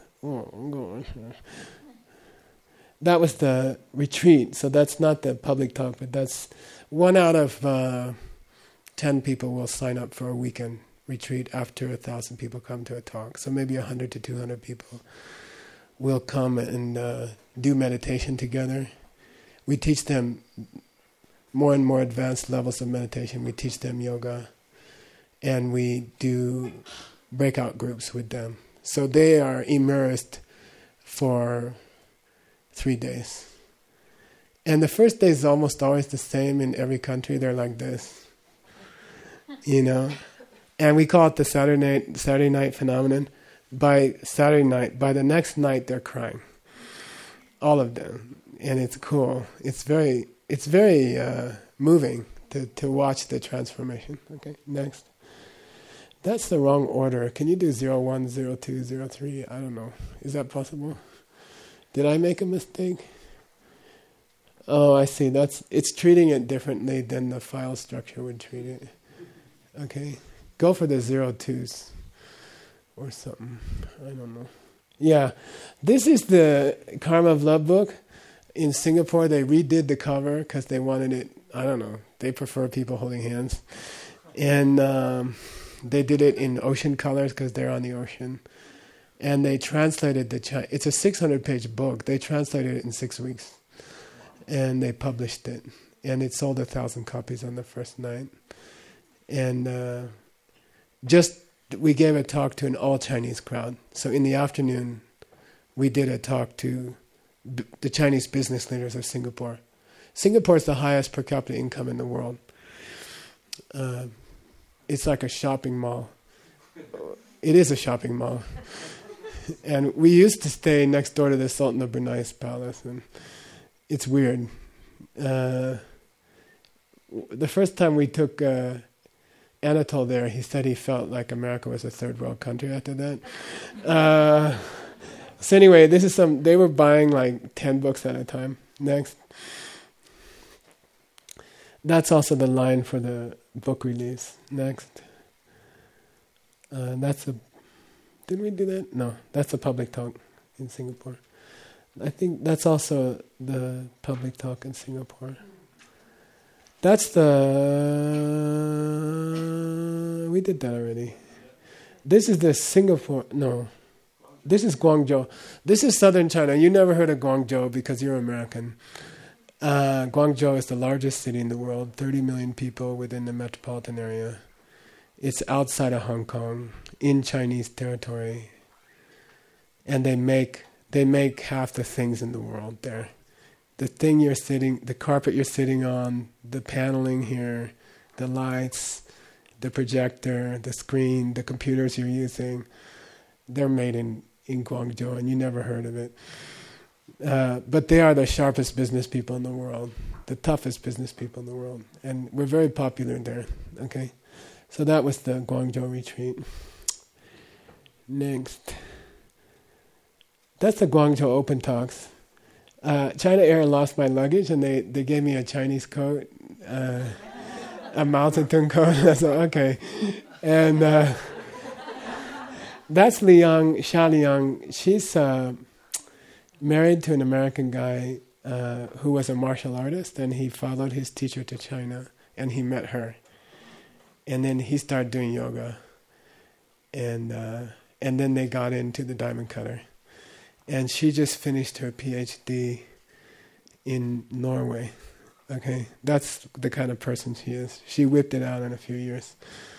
That was the retreat. So that's not the public talk, but that's 1 out of 10 people will sign up for a weekend retreat after 1,000 people come to a talk. So maybe 100 to 200 people will come and do meditation together. We teach them more and more advanced levels of meditation. We teach them yoga, and we do breakout groups with them. So they are immersed for 3 days. And the first day is almost always the same in every country. They're like this, you know. And we call it the Saturday night phenomenon. By Saturday night, by the next night, they're crying, all of them, and it's cool. It's very moving to watch the transformation. Okay, next. That's the wrong order. Can you do 01, 02, 03? I don't know. Is that possible? Did I make a mistake? Oh, I see. It's treating it differently than the file structure would treat it. Okay. Go for the 02s or something. I don't know. Yeah. This is the Karma of Love book. In Singapore, they redid the cover because they wanted it, I don't know, they prefer people holding hands. And they did it in ocean colors because they're on the ocean. And they translated it's a 600-page book. They translated it in 6 weeks. And they published it. And it sold 1,000 copies on the first night. And we gave a talk to an all-Chinese crowd. So in the afternoon, we did a talk to the Chinese business leaders of Singapore. Singapore is the highest per capita income in the world. It's like a shopping mall. It is a shopping mall. And we used to stay next door to the Sultan of Brunei's palace, and it's weird. The first time we took Anatole there, he said he felt like America was a third world country after that. So anyway, they were buying like 10 books at a time. Next. That's also the line for the book release. Next. Did we do that? No, that's a public talk in Singapore. I think that's also the public talk in Singapore. We did that already. This is the Singapore, no. This is Guangzhou. This is southern China. You never heard of Guangzhou because you're American. Guangzhou is the largest city in the world, 30 million people within the metropolitan area. It's outside of Hong Kong, in Chinese territory. And they make half the things in the world there. The carpet you're sitting on, the paneling here, the lights, the projector, the screen, the computers you're using, they're made in Guangzhou, and you never heard of it. But they are the sharpest business people in the world, the toughest business people in the world. And we're very popular there, okay? So that was the Guangzhou retreat. Next. That's the Guangzhou Open Talks. China Air lost my luggage, and they gave me a Chinese coat, a Mao Zedong coat. I said, okay. And that's Liang, Xia Liang. She's married to an American guy who was a martial artist, and he followed his teacher to China, and he met her. And then he started doing yoga. And then they got into the diamond cutter. And she just finished her PhD in Norway. Okay, that's the kind of person she is. She whipped it out in a few years.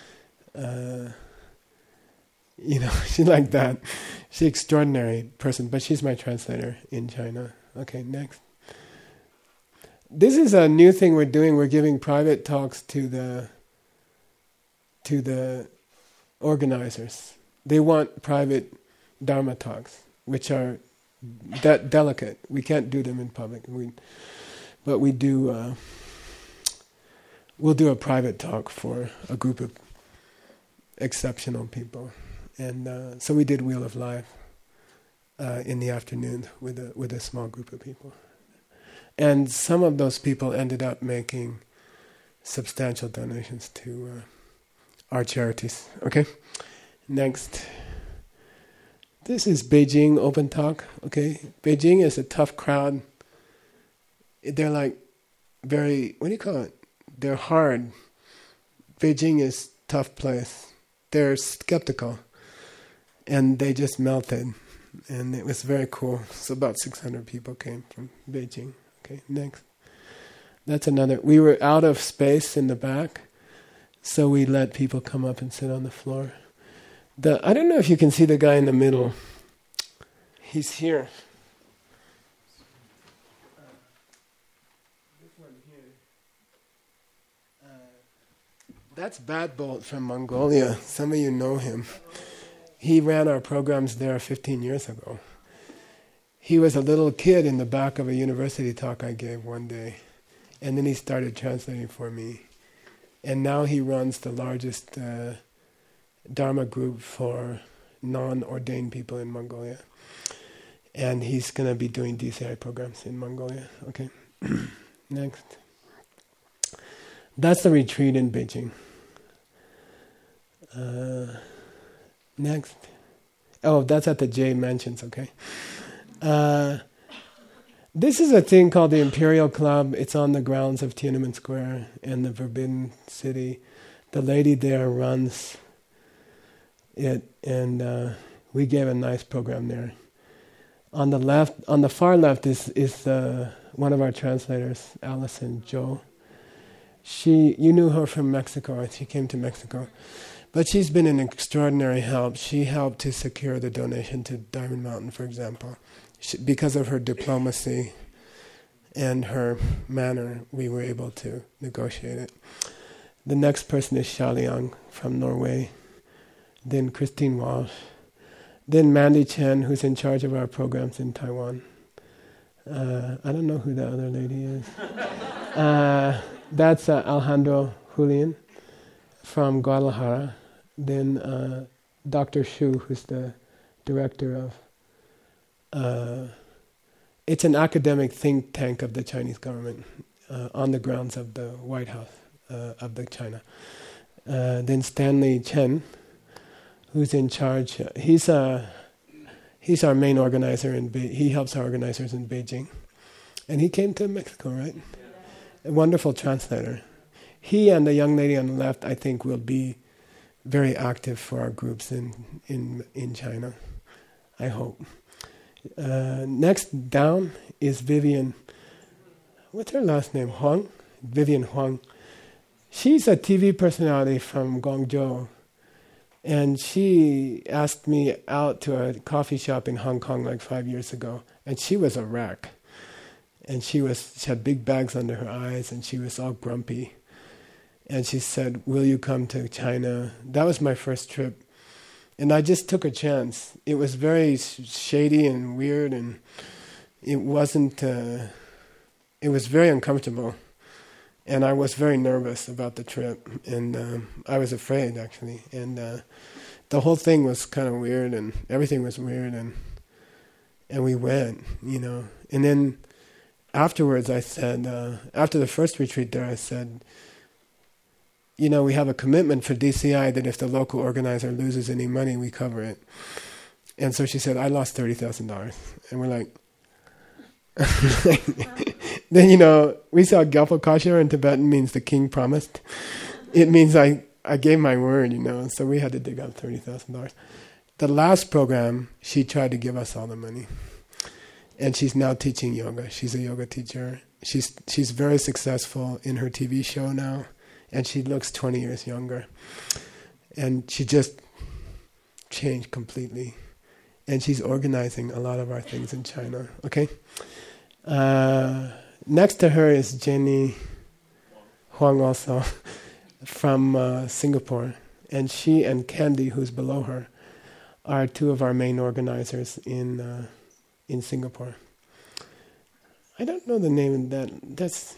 She's like that. She's an extraordinary person, but she's my translator in China. Okay, next. This is a new thing we're doing. We're giving private talks to the organizers. They want private Dharma talks, which are delicate. We can't do them in public. But we do. We'll do a private talk for a group of exceptional people, and so we did Wheel of Life in the afternoon with a small group of people, and some of those people ended up making substantial donations to our charities. Okay? Next. This is Beijing Open Talk. Okay? Beijing is a tough crowd. They're like very, what do you call it? They're hard. Beijing is a tough place. They're skeptical. And they just melted. And it was very cool. So about 600 people came from Beijing. Okay, next. That's another. We were out of space in the back, so we let people come up and sit on the floor. I don't know if you can see the guy in the middle. He's here. This one here. That's Bad Bolt from Mongolia. Some of you know him. He ran our programs there 15 years ago. He was a little kid in the back of a university talk I gave one day. And then he started translating for me. And now he runs the largest Dharma group for non-ordained people in Mongolia. And he's going to be doing DCI programs in Mongolia. Okay, next. That's the retreat in Beijing. Next. Oh, that's at the J Mansions, okay. This is a thing called the Imperial Club. It's on the grounds of Tiananmen Square in the Forbidden City. The lady there runs it, and we gave a nice program there. On the left, on the far left is one of our translators, Allison Joe. You knew her from Mexico. She came to Mexico. But she's been an extraordinary help. She helped to secure the donation to Diamond Mountain, for example. Because of her diplomacy and her manner, we were able to negotiate it. The next person is Xiaoliang from Norway. Then Christine Walsh. Then Mandy Chen, who's in charge of our programs in Taiwan. I don't know who the other lady is. That's Alejandro Julian from Guadalajara. Then Dr. Xu, who's the director of... it's an academic think tank of the Chinese government on the grounds of the White House of the China. Then Stanley Chen, who's in charge. He's our main organizer he helps our organizers in Beijing, and he came to Mexico, right? Yeah. A wonderful translator. He and the young lady on the left, I think, will be very active for our groups in China. I hope. Next down is Vivian. What's her last name? Huang? Vivian Huang. She's a TV personality from Guangzhou. And she asked me out to a coffee shop in Hong Kong like 5 years ago. And she was a wreck. And she had big bags under her eyes and she was all grumpy. And she said, "Will you come to China?" That was my first trip. And I just took a chance. It was very shady and weird, and it wasn't... it was very uncomfortable. And I was very nervous about the trip. And I was afraid, actually. And the whole thing was kind of weird, and everything was weird. And we went, And then afterwards I said... after the first retreat there, I said... we have a commitment for DCI that if the local organizer loses any money, we cover it. And so she said, I lost $30,000. And we're like... Then, we saw Gyalpo Kasher in Tibetan means the king promised. It means I gave my word, so we had to dig up $30,000. The last program, she tried to give us all the money. And she's now teaching yoga. She's a yoga teacher. She's very successful in her TV show now. And she looks 20 years younger. And she just changed completely. And she's organizing a lot of our things in China. Okay? Next to her is Jenny Huang also from Singapore. And she and Candy, who's below her, are two of our main organizers in Singapore. I don't know the name of that. That's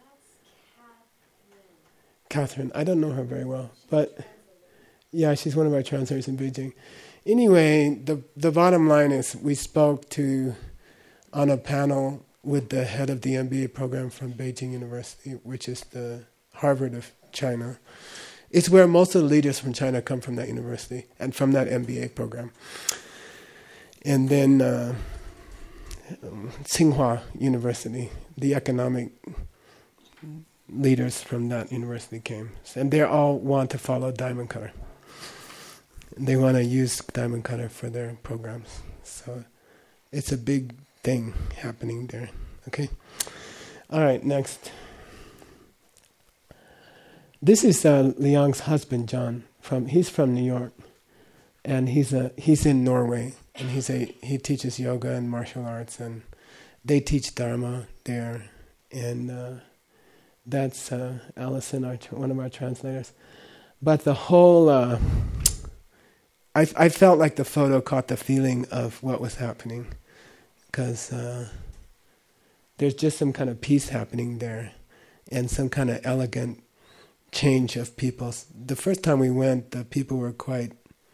Catherine. I don't know her very well, but yeah, she's one of our translators in Beijing. Anyway, the bottom line is we spoke on a panel with the head of the MBA program from Beijing University, which is the Harvard of China. It's where most of the leaders from China come from, that university and from that MBA program. And then Tsinghua University, the economic leaders from that university came. And they all want to follow Diamond Cutter. They want to use Diamond Cutter for their programs. So it's a big thing happening there. Okay? All right, next. This is Liang's husband, John. He's from New York, and he's in Norway, and he teaches yoga and martial arts, and they teach Dharma there, and that's Allison, one of our translators. But the whole, I felt like the photo caught the feeling of what was happening, because there's just some kind of peace happening there, and some kind of elegant change of people. The first time we went, the people were quite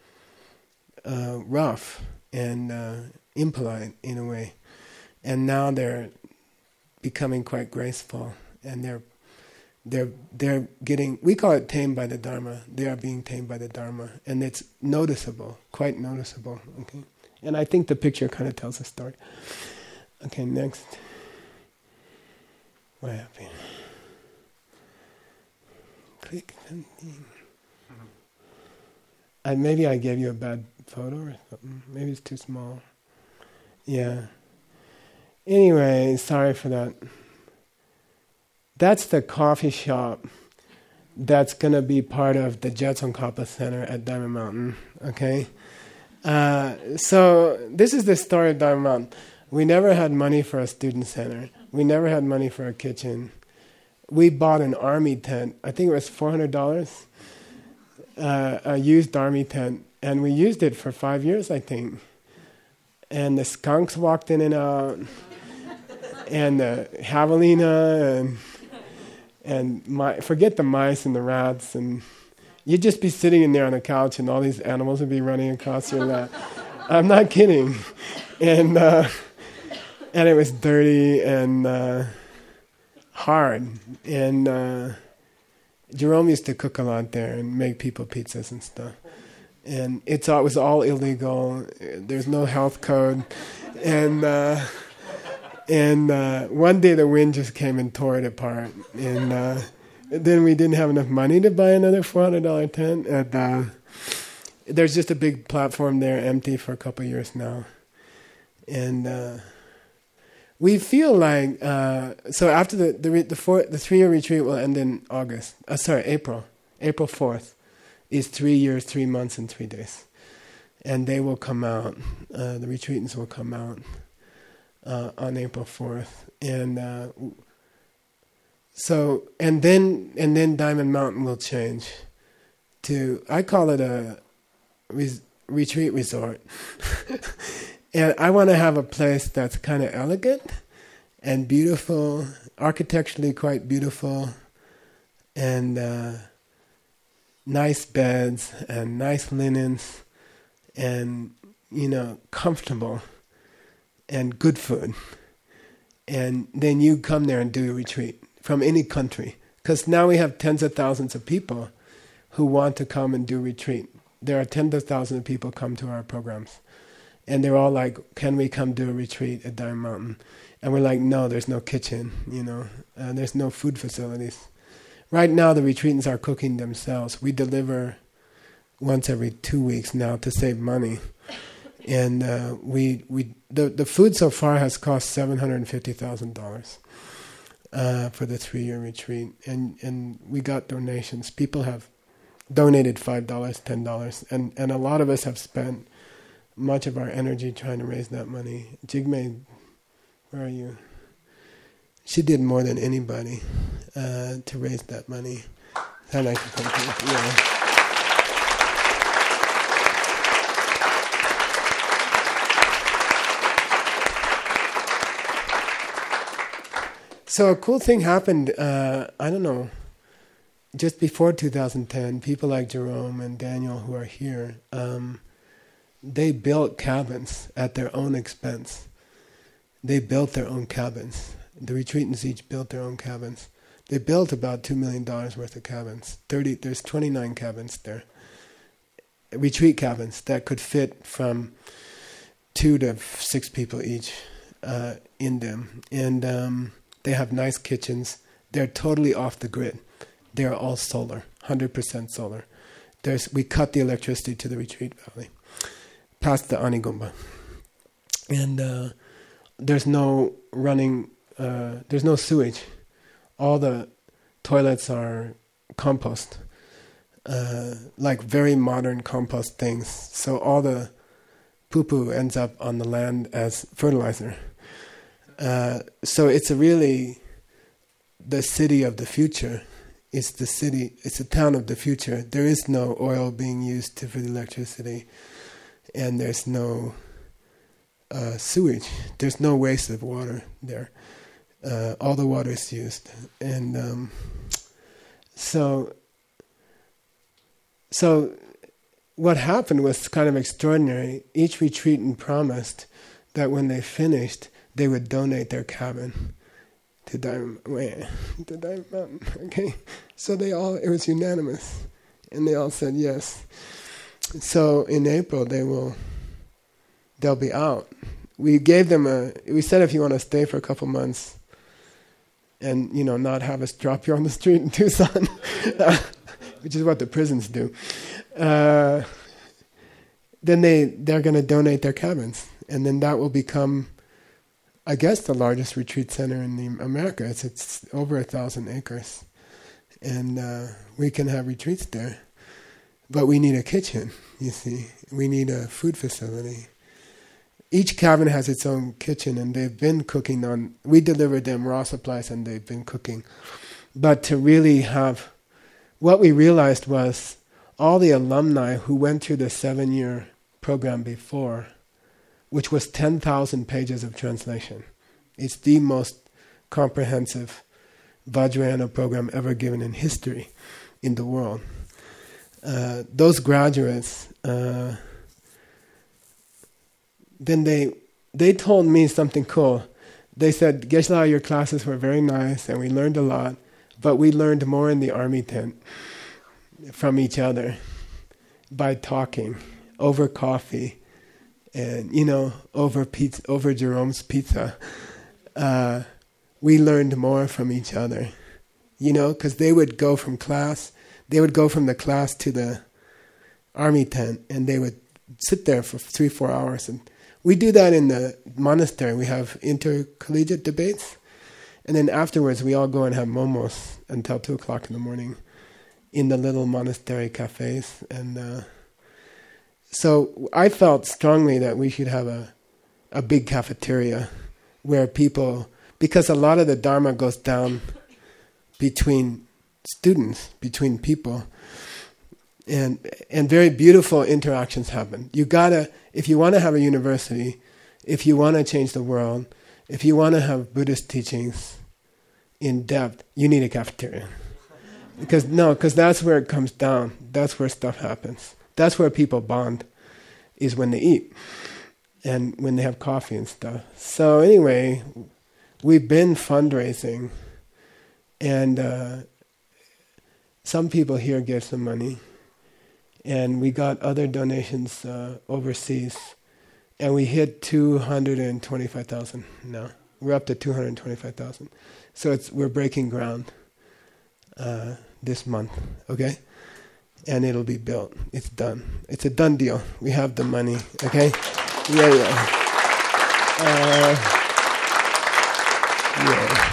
rough and impolite in a way, and now they're becoming quite graceful, and they're getting, we call it tamed by the Dharma. They are being tamed by the Dharma, and it's noticeable, quite noticeable. Okay, and I think the picture kind of tells a story. Okay, next. What happened? Click. Maybe I gave you a bad photo or something. Maybe it's too small. Yeah. Anyway, sorry for that. That's the coffee shop that's going to be part of the Jetsongkhapa Center at Diamond Mountain. Okay? So this is the story of Diamond Mountain. We never had money for a student center. We never had money for a kitchen. We bought an army tent. I think it was $400, a used army tent. And we used it for 5 years, I think. And the skunks walked in and out. And the javelina and forget the mice and the rats. And you'd just be sitting in there on a couch and all these animals would be running across your lap. I'm not kidding. And it was dirty and hard, and Jerome used to cook a lot there and make people pizzas and stuff, and it was all illegal. There's no health code, and one day the wind just came and tore it apart, and then we didn't have enough money to buy another $400 tent, and there's just a big platform there empty for a couple of years now, and we feel like, so after the 3-year retreat will end in April 4th is 3 years, 3 months, and 3 days. And they will come out, the retreatants will come out on April 4th. And then Diamond Mountain will change to, I call it a retreat resort. And I want to have a place that's kind of elegant and beautiful, architecturally quite beautiful, and nice beds and nice linens, and comfortable, and good food. And then you come there and do a retreat from any country, because now we have tens of thousands of people who want to come and do retreat. There are tens of thousands of people come to our programs. And they're all like, can we come do a retreat at Diamond Mountain? And we're like, no, there's no kitchen, there's no food facilities. Right now the retreatants are cooking themselves. We deliver once every 2 weeks now to save money. And the food so far has cost $750,000 for the 3-year retreat. And we got donations. People have donated $5, $10, and a lot of us have spent much of our energy trying to raise that money. Jigme, where are you? She did more than anybody to raise that money. I'd like to thank you. Yeah. So a cool thing happened, I don't know, just before 2010, people like Jerome and Daniel who are here, they built cabins at their own expense. They built their own cabins. The retreatants each built their own cabins. They built about $2 million worth of cabins. There's 29 cabins there. Retreat cabins that could fit from 2 to 6 people each in them. And they have nice kitchens. They're totally off the grid. They're all solar, 100% solar. We cut the electricity to the retreat valley, past the Anigumba. And there's no running, there's no sewage. All the toilets are compost, like very modern compost things. So all the poo-poo ends up on the land as fertilizer. So it's really the city of the future. It's the town of the future. There is no oil being used for the electricity, and there's no sewage. There's no waste of water there. All the water is used. And so what happened was kind of extraordinary. Each retreatant promised that when they finished, they would donate their cabin to Diamond Mountain. Okay, so it was unanimous, and they all said yes. So in April they'll be out. We gave them we said, if you want to stay for a couple months and not have us drop you on the street in Tucson, which is what the prisons do, then they're going to donate their cabins, and then that will become, I guess, the largest retreat center in America. It's over 1,000 acres, and we can have retreats there. But we need a kitchen, you see. We need a food facility. Each cabin has its own kitchen, and they've been cooking we delivered them raw supplies, and they've been cooking. But to really what we realized was all the alumni who went through the 7-year program before, which was 10,000 pages of translation. It's the most comprehensive Vajrayana program ever given in history in the world. Those graduates, then they told me something cool. They said, Geshe-la, your classes were very nice and we learned a lot, but we learned more in the army tent from each other by talking over coffee and over pizza, over Jerome's pizza. We learned more from each other, because they would go from the class to the army tent, and they would sit there for 3-4 hours. And we do that in the monastery. We have intercollegiate debates, and then afterwards we all go and have momos until 2 o'clock in the morning in the little monastery cafes. And so I felt strongly that we should have a big cafeteria where people, because a lot of the Dharma goes down between students, between people, and very beautiful interactions happen. If you want to have a university, if you want to change the world, if you want to have Buddhist teachings in depth, you need a cafeteria. Because that's where it comes down. That's where stuff happens. That's where people bond, is when they eat and when they have coffee and stuff. So anyway, we've been fundraising, and some people here gave some money, and we got other donations overseas, and we hit 225,000 now. We're up to 225,000. So we're breaking ground this month, okay? And it'll be built. It's done. It's a done deal. We have the money, okay? Yeah. Yeah.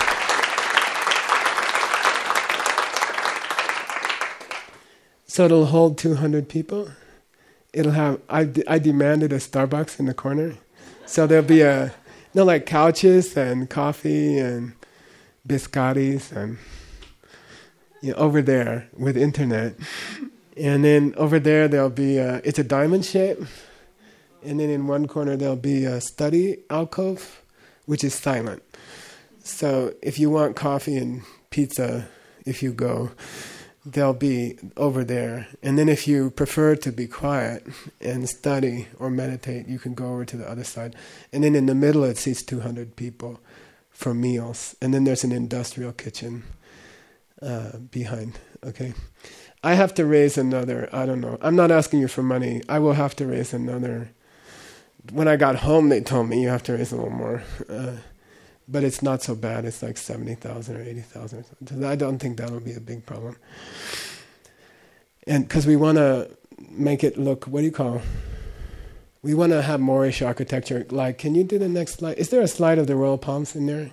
So it'll hold 200 people. It'll have, I demanded a Starbucks in the corner. So there'll be like couches and coffee and biscottis and over there with internet. And then over there'll be, it's a diamond shape. And then in one corner there'll be a study alcove, which is silent. So if you want coffee and pizza, if you go, they'll be over there. And then if you prefer to be quiet and study or meditate, you can go over to the other side. And then in the middle it seats 200 people for meals. And then there's an industrial kitchen. behind. Okay, I have to raise another. I don't know. I'm not asking you for money. I will have to raise another. When I got home, they told me you have to raise a little more, but it's not so bad. It's like 70,000 or 80,000. I don't think that will be a big problem. And because we want to make it look, what do you call? We want to have Moorish architecture. Like, can you do the next slide? Is there a slide of the royal palms in there?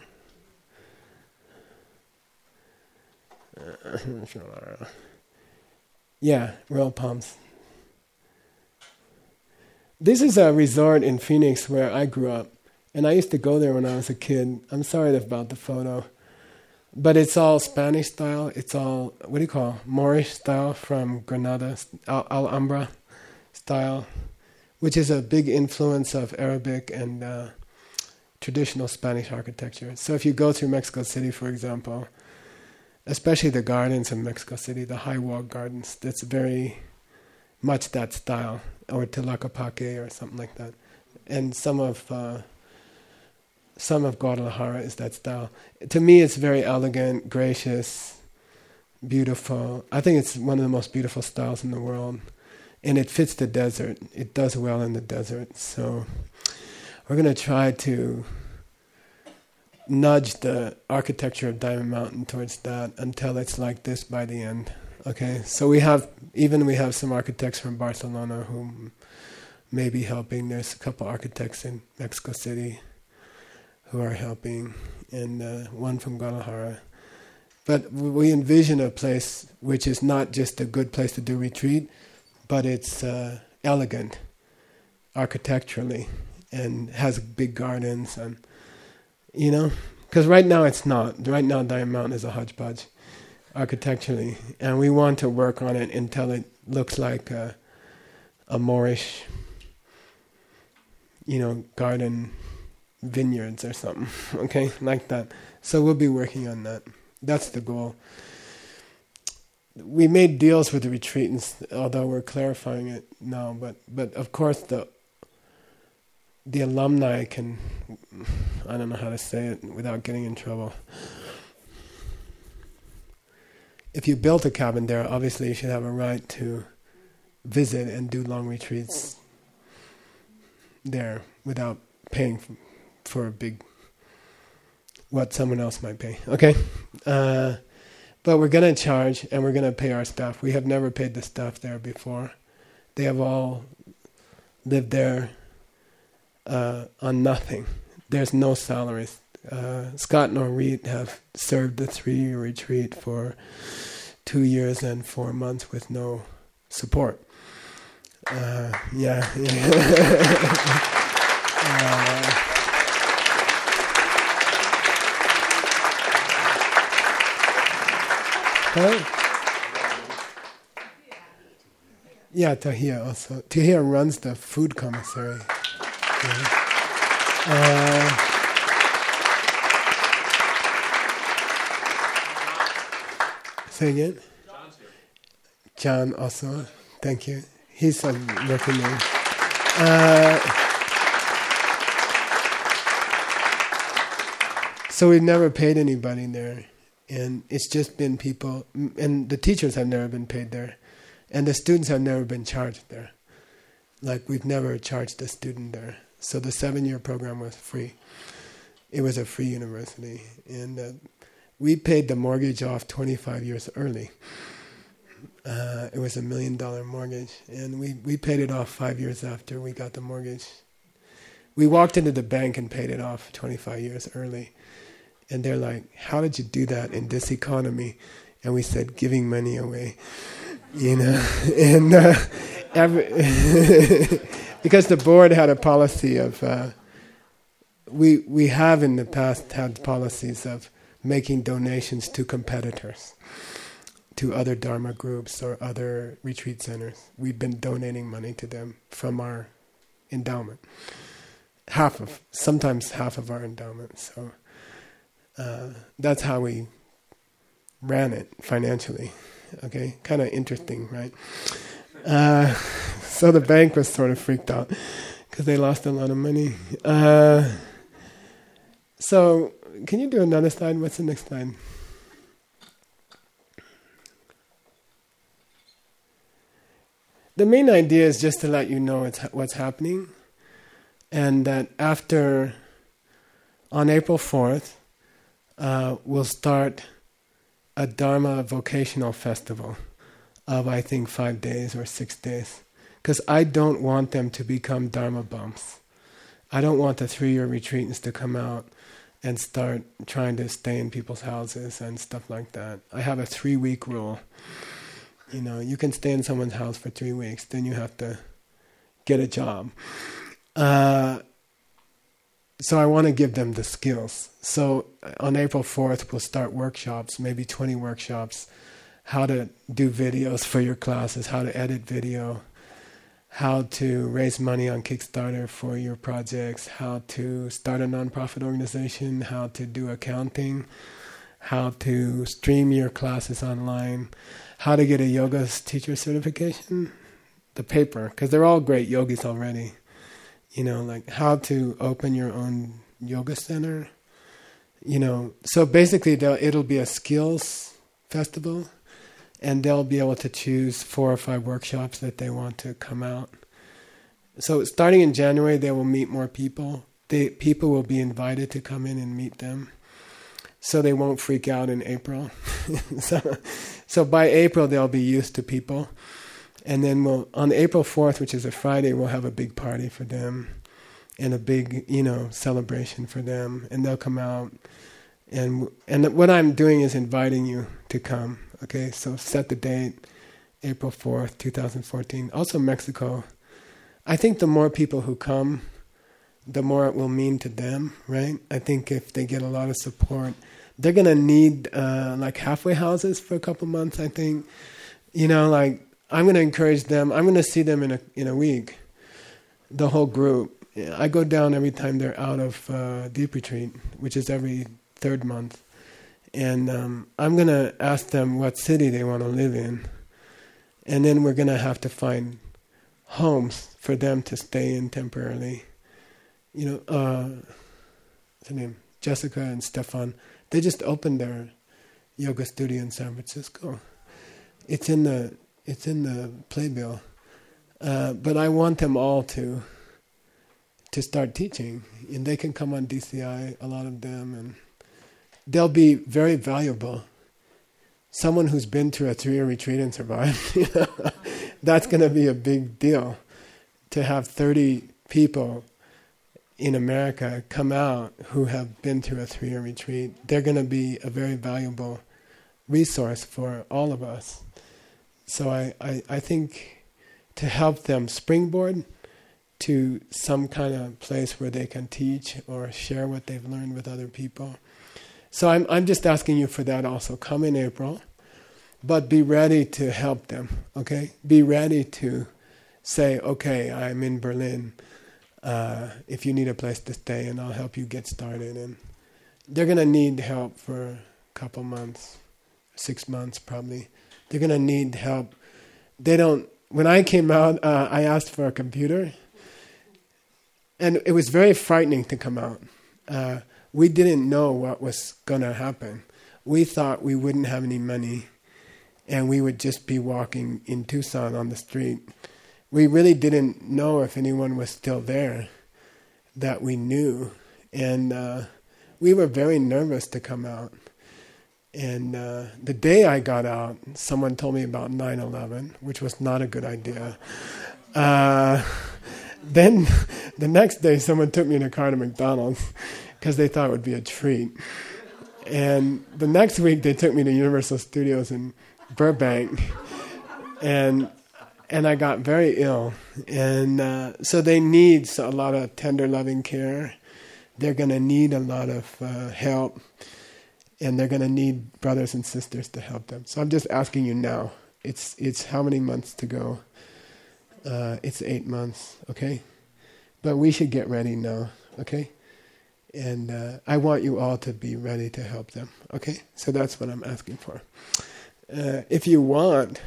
Yeah, royal palms. This is a resort in Phoenix where I grew up, and I used to go there when I was a kid. I'm sorry about the photo, but it's all Spanish style. It's all, what do you call, Moorish style from Granada, Alhambra style, which is a big influence of Arabic and traditional Spanish architecture. So if you go through Mexico City, for example, especially the gardens in Mexico City, the high wall gardens, that's very much that style, or Tlaquepaque or something like that. And some of Guadalajara is that style. To me, it's very elegant, gracious, beautiful. I think it's one of the most beautiful styles in the world. And it fits the desert. It does well in the desert. So we're going to try to nudge the architecture of Diamond Mountain towards that until it's like this by the end. Okay, so we have some architects from Barcelona who may be helping. There's a couple architects in Mexico City who are helping, and one from Guadalajara. But we envision a place which is not just a good place to do retreat, but it's elegant architecturally and has big gardens, and because right now it's not. Right now Diamond Mountain is a hodgepodge architecturally, and we want to work on it until it looks like a Moorish, garden vineyards or something, okay, like that. So we'll be working on that. That's the goal. We made deals with the retreatants, although we're clarifying it now, but of course the alumni can, I don't know how to say it without getting in trouble. If you built a cabin there, obviously you should have a right to visit and do long retreats there without paying for a big, what someone else might pay. Okay? But we're going to charge, and we're going to pay our staff. We have never paid the staff there before. They have all lived there on nothing. There's no salaries. Scott and Orit have served the 3-year retreat for 2 years and 4 months with no support. Yeah. Yeah, Tahia also. Tahia runs the food commissary. Say again? John also. Thank you. He's working there. So we've never paid anybody there. And it's just been people, and the teachers have never been paid there. And the students have never been charged there. Like, we've never charged a student there. So the 7-year program was free. It was a free university. And we paid the mortgage off 25 years early. It was $1 million mortgage. And we paid it off 5 years after we got the mortgage. We walked into the bank and paid it off 25 years early. And they're like, how did you do that in this economy? And we said, giving money away. And because the board had a policy of, we have in the past had policies of making donations to competitors, to other Dharma groups or other retreat centers. We've been donating money to them from our endowment. Sometimes half of our endowment. So that's how we ran it financially. Okay, kind of interesting, right? So the bank was sort of freaked out because they lost a lot of money. So can you do another slide? What's the next slide? The main idea is just to let you know what's happening, and that on April 4th, we'll start a Dharma vocational festival of, I think, 5 days or 6 days. Because I don't want them to become Dharma bumps. I don't want the 3-year retreatants to come out and start trying to stay in people's houses and stuff like that. I have a 3-week rule. You can stay in someone's house for 3 weeks, then you have to get a job. So I want to give them the skills. So on April 4th, we'll start workshops, maybe 20 workshops, how to do videos for your classes, how to edit video, how to raise money on Kickstarter for your projects, how to start a nonprofit organization, how to do accounting, how to stream your classes online, how to get a yoga teacher certification, the paper, because they're all great yogis already. Like how to open your own yoga center. So basically it'll be a skills festival, and they'll be able to choose 4 or 5 workshops that they want to come out. So starting in January, they will meet more people. People will be invited to come in and meet them, so they won't freak out in April. So by April, they'll be used to people. And then on April 4th, which is a Friday, we'll have a big party for them and a big, celebration for them. And they'll come out. And what I'm doing is inviting you to come. Okay, so set the date, April 4th, 2014. Also Mexico. I think the more people who come, the more it will mean to them, right? I think if they get a lot of support, they're going to need like halfway houses for a couple months, I think. I'm going to encourage them. I'm going to see them in a week, the whole group. I go down every time they're out of Deep Retreat, which is every 3rd month. And I'm going to ask them what city they want to live in. And then we're going to have to find homes for them to stay in temporarily. What's her name? Jessica and Stefan. They just opened their yoga studio in San Francisco. It's in the playbill. But I want them all to start teaching. And they can come on DCI, a lot of them, and they'll be very valuable. Someone who's been through a 3-year retreat and survived, that's going to be a big deal. To have 30 people in America come out who have been through a 3-year retreat, they're going to be a very valuable resource for all of us. So I think to help them springboard to some kind of place where they can teach or share what they've learned with other people. So I'm just asking you for that also. Come in April, but be ready to help them, okay? Be ready to say, okay, I'm in Berlin. If you need a place to stay, and I'll help you get started. And they're going to need help for a couple months, 6 months probably. They're going to need help. When I came out, I asked for a computer. And it was very frightening to come out. We didn't know what was going to happen. We thought we wouldn't have any money and we would just be walking in Tucson on the street. We really didn't know if anyone was still there that we knew. And we were very nervous to come out. And the day I got out, someone told me about 9/11, which was not a good idea. Then the next day, someone took me in a car to McDonald's because they thought it would be a treat. And the next week, they took me to Universal Studios in Burbank, and I got very ill. And so they need a lot of tender, loving care. They're going to need a lot of help, and they're going to need brothers and sisters to help them. So I'm just asking you now. It's how many months to go? It's 8 months, okay? But we should get ready now, okay? And I want you all to be ready to help them, okay? So that's what I'm asking for. If you want,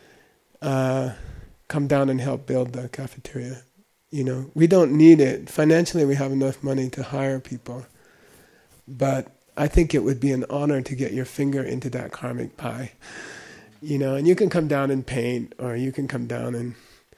come down and help build the cafeteria. You know, we don't need it. Financially, we have enough money to hire people. But I think it would be an honor to get your finger into that karmic pie. You know, and you can come down and paint, or you can come down and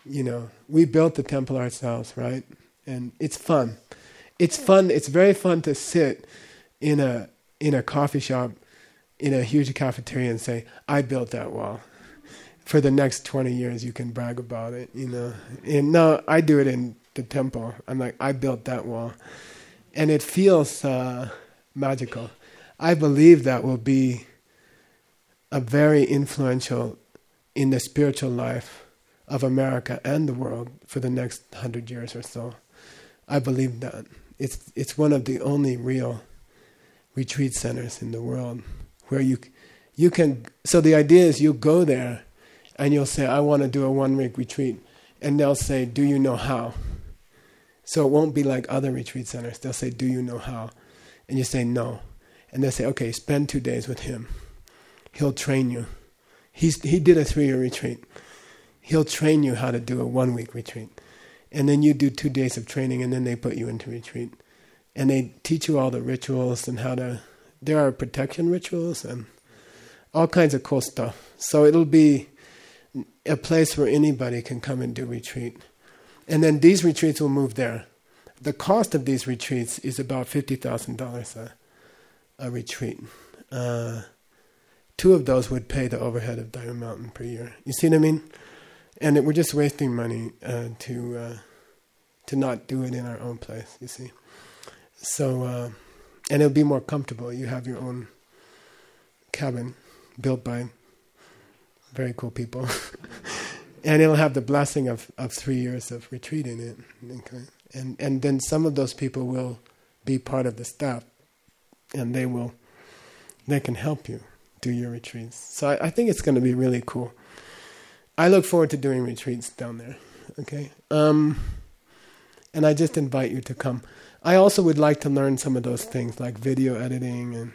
We built the temple ourselves, right? And it's fun. It's fun. It's very fun to sit in a coffee shop, in a huge cafeteria, and say, "I built that wall." For the next 20 years, you can brag about it, And no, I do it in the temple. I'm like, I built that wall, and it feels magical. I believe that will be a very influential in the spiritual life of America and the world for the next 100 years or so. I believe that. It's one of the only real retreat centers in the world where you can. So the idea is you go there and you'll say, I want to do a 1-week retreat. And they'll say, do you know how? So it won't be like other retreat centers. They'll say, do you know how? And you say, no. And they'll say, okay, spend 2 days with him. He'll train you. He did a 3-year retreat. He'll train you how to do a 1-week retreat. And then you do 2 days of training, and then they put you into retreat. And they teach you all the rituals and there are protection rituals and all kinds of cool stuff. So it'll be a place where anybody can come and do retreat. And then these retreats will move there. The cost of these retreats is about $50,000 a retreat. 2 of those would pay the overhead of Diamond Mountain per year. You see what I mean? And we're just wasting money to not do it in our own place, you see. So, and it'll be more comfortable. You have your own cabin built by very cool people. And it'll have the blessing of 3 years of retreat in it. Okay? And then some of those people will be part of the staff, and they can help you do your retreats. So I think it's going to be really cool. I look forward to doing retreats down there. Okay? And I just invite you to come. I also would like to learn some of those things like video editing and,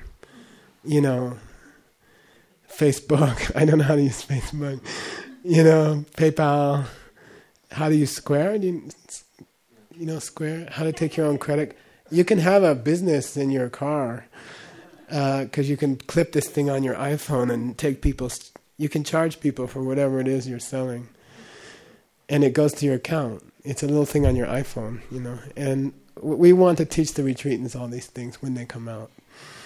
Facebook. I don't know how to use Facebook. PayPal. How to use Square. Square. How to take your own credit. You can have a business in your car because you can clip this thing on your iPhone and take people's... You can charge people for whatever it is you're selling. And it goes to your account. It's a little thing on your iPhone, And we want to teach the retreatants all these things when they come out.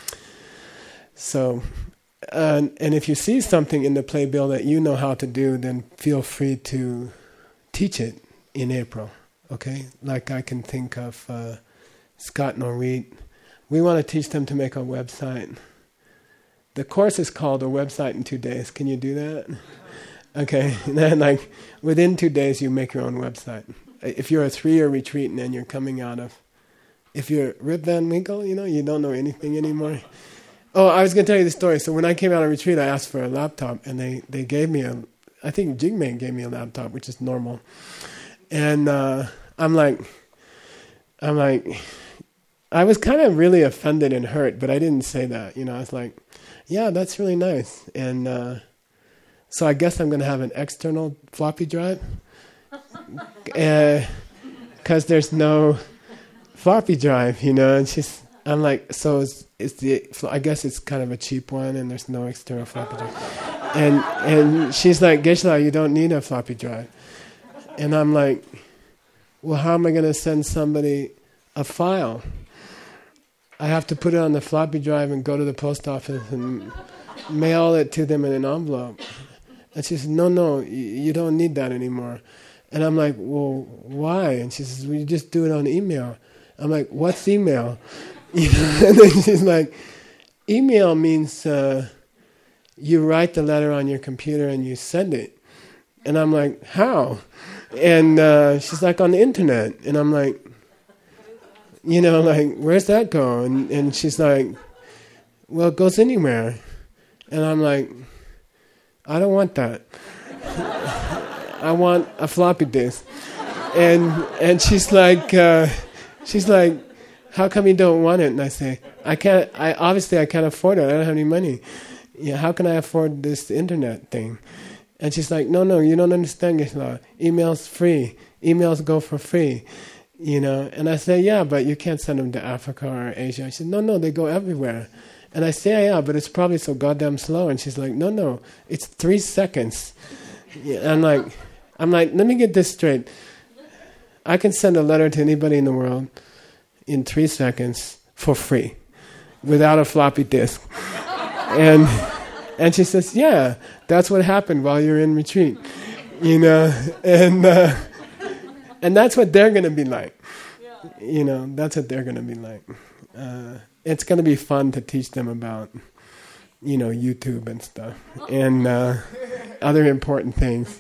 So, and if you see something in the playbill that you know how to do, then feel free to teach it in April, okay? Like I can think of Scott Norreet. We want to teach them to make a website. The course is called A Website in 2 Days. Can you do that? Okay. And then within 2 days you make your own website. If you're a 3-year retreat and then you're coming out of... If you're Rip Van Winkle, you don't know anything anymore. Oh, I was going to tell you the story. So when I came out of retreat, I asked for a laptop, and they gave me I think Jigme gave me a laptop, which is normal. And I'm like, I was kind of really offended and hurt, but I didn't say that. I was like, yeah, that's really nice. And so I guess I'm going to have an external floppy drive, because there's no floppy drive, And I'm like, so I guess it's kind of a cheap one, and there's no external floppy drive. And she's like, Geshe-la, you don't need a floppy drive. And I'm like, well, how am I going to send somebody a file? I have to put it on the floppy drive and go to the post office and mail it to them in an envelope. And she says, no, you don't need that anymore. And I'm like, well, why? And she says, well, you just do it on email. I'm like, what's email? And then she's like, email means you write the letter on your computer and you send it. And I'm like, how? And she's like, on the internet. And I'm like, where's that go? And she's like, well, it goes anywhere. And I'm like, I don't want that. I want a floppy disk. And she's like, how come you don't want it? And I say, I can't afford it. I don't have any money. Yeah, how can I afford this internet thing? And she's like, no, you don't understand, Geshe-la. Email's free. Emails go for free. And I say, yeah, but you can't send them to Africa or Asia. She said, no, they go everywhere. And I say, yeah, but it's probably so goddamn slow. And she's like, no, it's 3 seconds. Yeah, I'm like, I'm like, let me get this straight. I can send a letter to anybody in the world in 3 seconds for free, without a floppy disk. And she says, yeah, that's what happened while you're in retreat. And that's what they're going to be like. That's what they're going to be like. It's going to be fun to teach them about, YouTube and stuff, and other important things.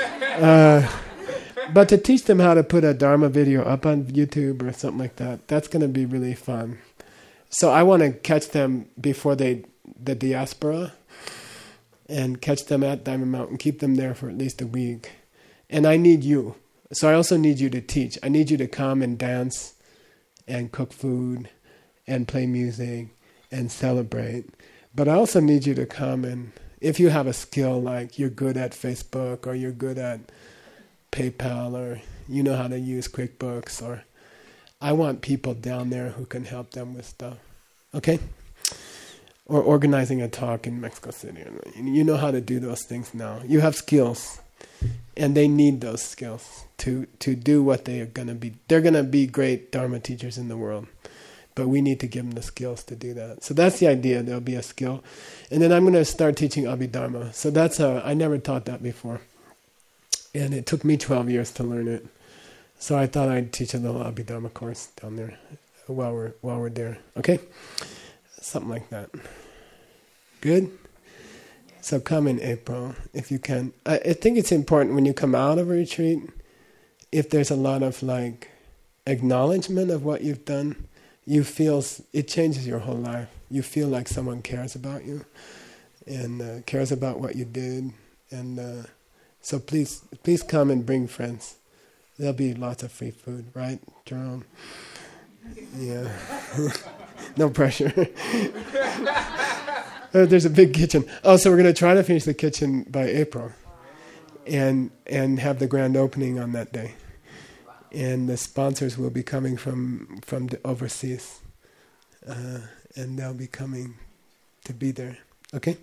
But to teach them how to put a Dharma video up on YouTube or something like that, that's going to be really fun. So I want to catch them before the diaspora, and catch them at Diamond Mountain, keep them there for at least a week. And I need you. So I also need you to teach. I need you to come and dance and cook food and play music and celebrate. But I also need you to come and, if you have a skill, like you're good at Facebook or you're good at PayPal or you know how to use QuickBooks, or I want people down there who can help them with stuff. Okay? Or organizing a talk in Mexico City. You know how to do those things now. You have skills. And they need those skills to do what they are going to be. They're going to be great Dharma teachers in the world. But we need to give them the skills to do that. So that's the idea. There'll be a skill. And then I'm going to start teaching Abhidharma. So I never taught that before. And it took me 12 years to learn it. So I thought I'd teach a little Abhidharma course down there while we're there. Okay? Something like that. Good? So come in April, if you can. I think it's important when you come out of a retreat, if there's a lot of acknowledgement of what you've done, you feel it changes your whole life. You feel like someone cares about you and cares about what you did. And so please come and bring friends. There'll be lots of free food, right, Jerome? Yeah. No pressure. There's a big kitchen. Oh, so we're going to try to finish the kitchen by April, and have the grand opening on that day. And the sponsors will be coming from the overseas, and they'll be coming to be there. Okay.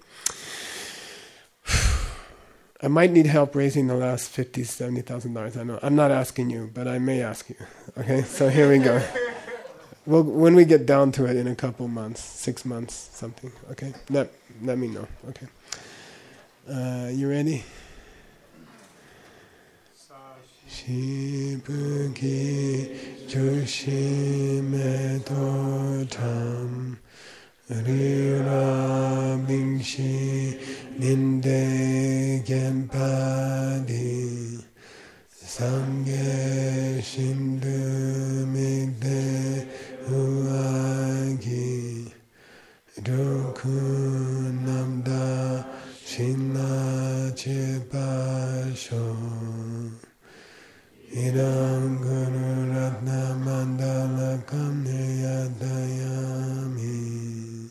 I might need help raising the last $50,000-$70,000. I know. I'm not asking you, but I may ask you. Okay. So here we go. Well, when we get down to it in a couple months, 6 months, something, okay? Let me know, okay? You ready? Shibuki Joshimeto Tam Rira Bingshi Ninde Genpadi Sangye Shindu Migde Uagi Doku Namda Shinna Chepasho Idam Guru Ratna Mandala Kamneyadayami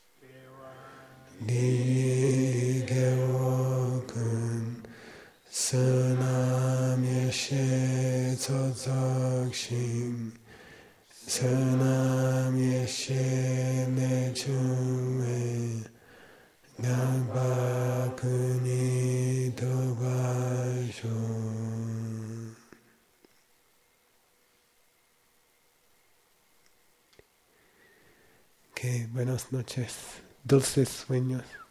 Digewokun Sanam Yeshe Tzotzokshim Sanam Yeshe Nechume Nabakuni Tobasho. Okay, buenas noches. Dulces sueños.